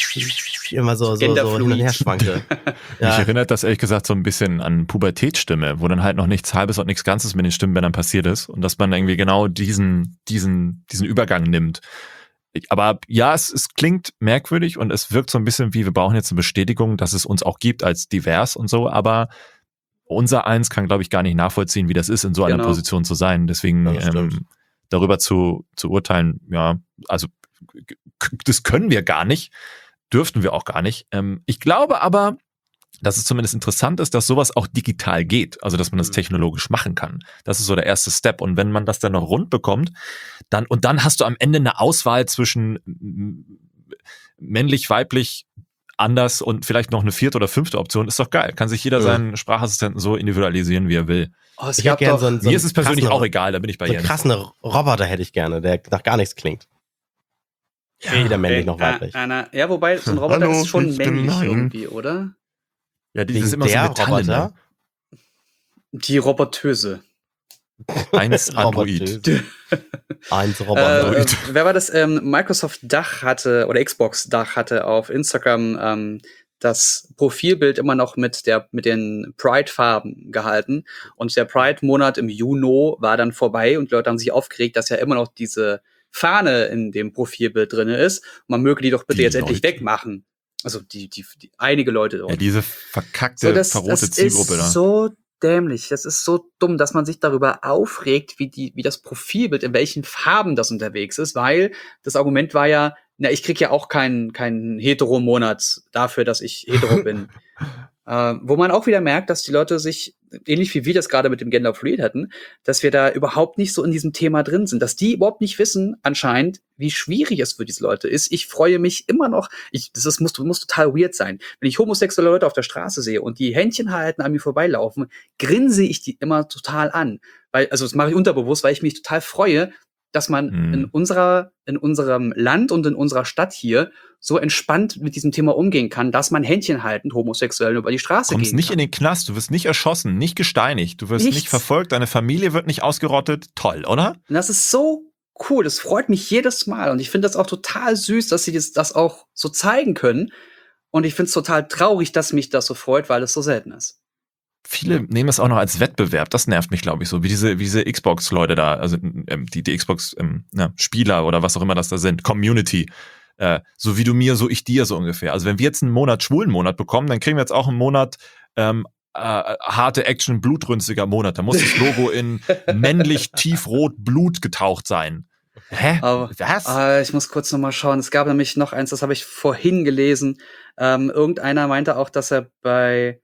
immer so, so, so hin und Genderfluid. her schwankte. Mich Ja, erinnert das ehrlich gesagt so ein bisschen an Pubertätsstimme, wo dann halt noch nichts Halbes und nichts Ganzes mit den Stimmbändern passiert ist und dass man irgendwie genau diesen, diesen, diesen Übergang nimmt. Ich, aber ja, es, es klingt merkwürdig und es wirkt so ein bisschen wie, wir brauchen jetzt eine Bestätigung, dass es uns auch gibt als divers und so, aber unser Eins kann, glaube ich, gar nicht nachvollziehen, wie das ist, in so einer Genau. Position zu sein. Deswegen Ja, das stimmt. ähm, darüber zu, zu urteilen, ja, also k- das können wir gar nicht, dürften wir auch gar nicht. Ähm, ich glaube aber, dass es zumindest interessant ist, dass sowas auch digital geht, also dass man das Mhm. technologisch machen kann. Das ist so der erste Step. Und wenn man das dann noch rund bekommt, dann und dann hast du am Ende eine Auswahl zwischen mm, männlich, weiblich, anders und vielleicht noch eine vierte oder fünfte Option, ist doch geil. Kann sich jeder Ja. seinen Sprachassistenten so individualisieren, wie er will. Oh, es ich hätte gab gerne doch- so einen, so Mir einen ist es persönlich krassen- auch egal, da bin ich bei So einen Jens. krassen Roboter hätte ich gerne, der nach gar nichts klingt. Weder männlich noch Äh, weiblich. äh, na, ja, wobei, so ein Roboter Hallo, ist schon ich bin männlich Nein. irgendwie, oder? Ja, dieses Wegen immer so der Metalle, Roboter? ne? Die Robotöse. Eins Android. Eins Äh, Roboter. äh, wer war das? Ähm, Microsoft Dach hatte, oder Xbox Dach hatte auf Instagram ähm, das Profilbild immer noch mit der mit den Pride-Farben gehalten. Und der Pride-Monat im Juni war dann vorbei und die Leute haben sich aufgeregt, dass ja immer noch diese Fahne in dem Profilbild drin ist. Man möge die doch bitte Die jetzt endlich Leute. wegmachen. Also die, die, die einige Leute dort. Ja, diese verkackte, So, das, verrohte das Zielgruppe ist da. so dämlich. Das ist so dumm, dass man sich darüber aufregt, wie die, wie das Profilbild, in welchen Farben das unterwegs ist, weil das Argument war ja, na, ich krieg ja auch keinen, keinen Hetero-Monat dafür, dass ich hetero bin. Äh, wo man auch wieder merkt, dass die Leute sich, ähnlich wie wir das gerade mit dem Gender Fluid hatten, dass wir da überhaupt nicht so in diesem Thema drin sind, dass die überhaupt nicht wissen, anscheinend, wie schwierig es für diese Leute ist. Ich freue mich immer noch, ich, das ist, muss, muss total weird sein. Wenn ich homosexuelle Leute auf der Straße sehe und die Händchen halten, an mir vorbeilaufen, grinse ich die immer total an. Weil, also das mache ich unterbewusst, weil ich mich total freue, dass man Hm. in unserer, in unserem Land und in unserer Stadt hier so entspannt mit diesem Thema umgehen kann, dass man Händchen haltend Homosexuellen über die Straße Du kommst gehen nicht kann. in den Knast, du wirst nicht erschossen, nicht gesteinigt, du wirst Nichts. nicht verfolgt, deine Familie wird nicht ausgerottet. Toll, oder? Und das ist so cool, das freut mich jedes Mal. Und ich finde das auch total süß, dass sie das, das auch so zeigen können. Und ich finde es total traurig, dass mich das so freut, weil es so selten ist. Viele nehmen es auch noch als Wettbewerb. Das nervt mich, glaube ich, so. Wie diese, wie diese Xbox-Leute da, also ähm, die, die Xbox ähm, na, Spieler oder was auch immer das da sind, Community. Äh, so wie du mir, so ich dir, so ungefähr. Also wenn wir jetzt einen Monat schwulen Monat bekommen, dann kriegen wir jetzt auch einen Monat ähm, äh, harte Action, blutrünstiger Monat. Da muss das Logo in männlich tiefrot Blut getaucht sein. Hä? Aber, Was? äh, ich muss kurz noch mal schauen. Es gab nämlich noch eins, das habe ich vorhin gelesen. Ähm, irgendeiner meinte auch, dass er bei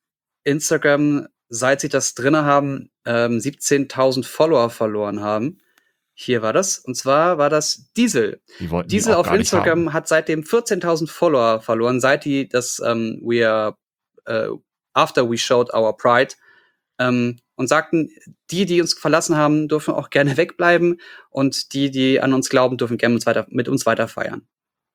Instagram, seit sie das drinne haben, ähm, siebzehntausend Follower verloren haben. Hier war das. Und zwar war das Diesel. Die wollten die Diesel auch auf gar nicht Instagram haben. hat seitdem vierzehntausend Follower verloren, seit die das ähm, We are äh, after we showed our pride ähm, und sagten, die, die uns verlassen haben, dürfen auch gerne wegbleiben und die, die an uns glauben, dürfen gerne uns weiter, mit uns weiter feiern.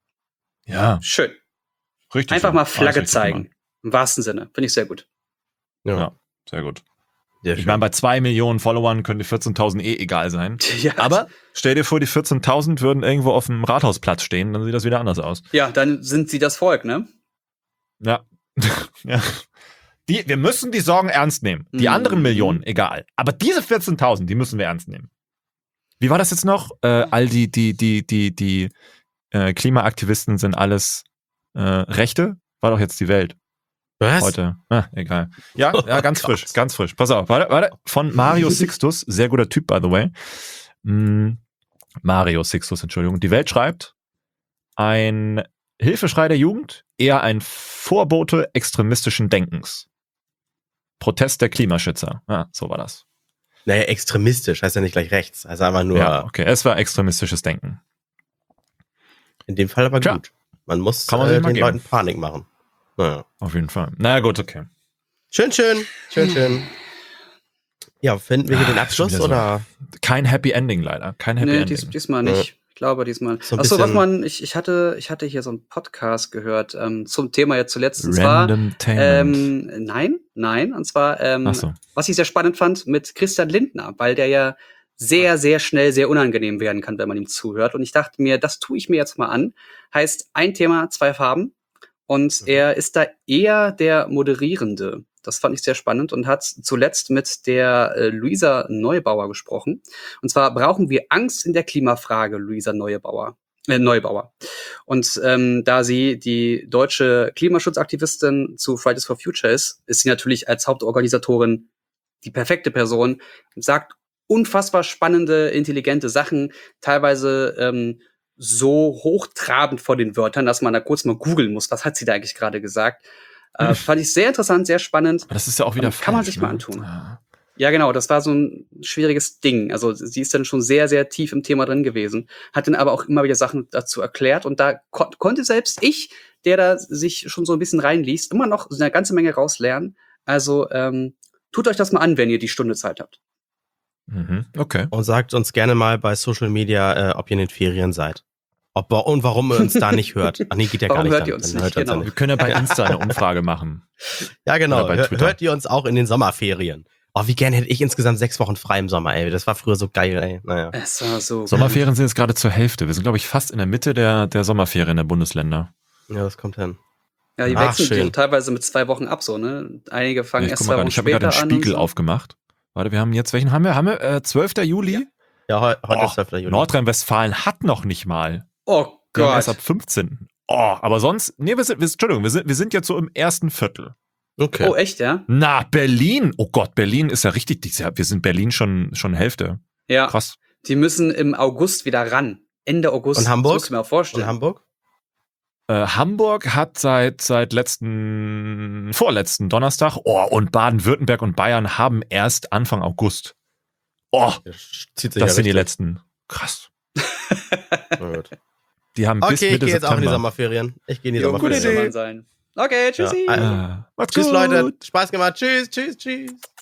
Ja, Schön. richtig. Einfach so. mal Alles Flagge richtig zeigen. gemacht. Im wahrsten Sinne. Finde ich sehr gut. Ja, sehr gut. Sehr Ich schön. meine, bei zwei Millionen Followern können die vierzehntausend eh egal sein. Ja, Aber stell dir vor, die vierzehntausend würden irgendwo auf dem Rathausplatz stehen, dann sieht das wieder anders aus. ja, dann sind sie das Volk, ne? Ja. ja. Die, wir müssen die Sorgen ernst nehmen. Die Mhm. anderen Millionen, egal. Aber diese vierzehntausend, die müssen wir ernst nehmen. Wie war das jetzt noch? Äh, all die, die, die, die, die äh, Klimaaktivisten sind alles äh, Rechte? War doch jetzt die Welt. Was? Heute. Ah, egal. Ja, ja, ganz Oh Gott. frisch, ganz frisch. Pass auf, warte, warte. Von Mario Sixtus, sehr guter Typ, by the way. Mm, Mario Sixtus, Entschuldigung. Die Welt schreibt, ein Hilfeschrei der Jugend, eher ein Vorbote extremistischen Denkens. Protest der Klimaschützer. Ja, so war das. Naja, extremistisch heißt ja nicht gleich rechts. Also einfach nur, Ja, okay, es war extremistisches Denken. in dem Fall aber Tja. gut. Man muss Kann man äh, sich mal den geben. Leuten Panik machen. Naja. Auf jeden Fall. Na gut, okay. Schön, schön, schön, schön. Ja, finden wir hier Ah, den Abschluss schon wieder so. oder? Kein Happy Ending leider. Kein Happy Nee, Ending. dies, diesmal nicht. Ich glaube diesmal. So ein Achso, was bisschen- man, ich, ich hatte, ich hatte hier so einen Podcast gehört ähm, zum Thema jetzt zuletzt. Und zwar, Random ähm, nein, nein, und zwar, ähm, Ach so. was ich sehr spannend fand, mit Christian Lindner, weil der ja sehr, sehr schnell sehr unangenehm werden kann, wenn man ihm zuhört. Und ich dachte mir, das tue ich mir jetzt mal an. Heißt, ein Thema, zwei Farben. Und er ist da eher der Moderierende. Das fand ich sehr spannend und hat zuletzt mit der äh, Luisa Neubauer gesprochen. Und zwar brauchen wir Angst in der Klimafrage, Luisa Neubauer. Äh, Neubauer. Und ähm, da sie die deutsche Klimaschutzaktivistin zu Fridays for Future ist, ist sie natürlich als Hauptorganisatorin die perfekte Person, sagt unfassbar spannende, intelligente Sachen, teilweise ähm, so hochtrabend vor den Wörtern, dass man da kurz mal googeln muss, was hat sie da eigentlich gerade gesagt. Äh, fand ich sehr interessant, sehr spannend. Aber das ist ja auch wieder Kann man falsch, sich mal ne? antun. Ja. Ja, genau, das war so ein schwieriges Ding. Also sie ist dann schon sehr, sehr tief im Thema drin gewesen, hat dann aber auch immer wieder Sachen dazu erklärt und da kon- konnte selbst ich, der da sich schon so ein bisschen reinliest, immer noch eine ganze Menge rauslernen. Also ähm, tut euch das mal an, wenn ihr die Stunde Zeit habt. Mhm. Okay. Und sagt uns gerne mal bei Social Media, äh, ob ihr in den Ferien seid. Ob, und warum ihr uns da nicht hört. Ach nee, geht ja Warum gar nicht. hört dann. ihr uns Dann nicht? hört ihr uns Genau. Wir können ja bei Insta eine Umfrage machen. Ja, genau. Oder bei Hör, Twitter. hört ihr uns auch in den Sommerferien. Oh, wie gerne hätte ich insgesamt sechs Wochen frei im Sommer, ey. Das war früher so geil, ey. Naja. Es war so. Sommerferien sind jetzt gerade zur Hälfte. Wir sind, glaube ich, fast in der Mitte der, der Sommerferien der Bundesländer. Ja, das kommt hin. Ja, die Ach, wechseln schön. die teilweise mit zwei Wochen ab, so, ne? Einige fangen Ich erst guck zwei mal Wochen gerade, ich habe gerade später den an. und Spiegel so. aufgemacht. Warte, wir haben jetzt, welchen haben wir? Haben wir äh, zwölfter Juli? Ja, heu, heute Oh, ist zwölfter Juli. Nordrhein-Westfalen hat noch nicht mal. Oh Wir haben erst ab Gott. fünfzehnten Oh, aber sonst, nee, wir sind, wir, Entschuldigung, wir sind, wir sind jetzt so im ersten Viertel. Okay. Oh, echt, ja? Na, Berlin. Oh Gott, Berlin ist ja richtig, dies Jahr- wir sind Berlin schon, schon Hälfte. Ja. Krass. Die müssen im August wieder ran. Ende August. Und Hamburg? Das musst du mir auch vorstellen. Und Hamburg? Äh, Hamburg hat seit, seit letzten, vorletzten Donnerstag, oh, und Baden-Württemberg und Bayern haben erst Anfang August. Oh, Das zieht sich das ja sind die richtig. letzten. Krass. Na gut. Die haben bis Okay, ich Mitte gehe jetzt auch in die September. Sommerferien. Ich gehe in die Jo, Sommerferien. gute Idee. Sein. Okay, tschüssi. Ja, also- Ah, macht's Tschüss, gut. Leute. Spaß gemacht. Tschüss, tschüss, tschüss.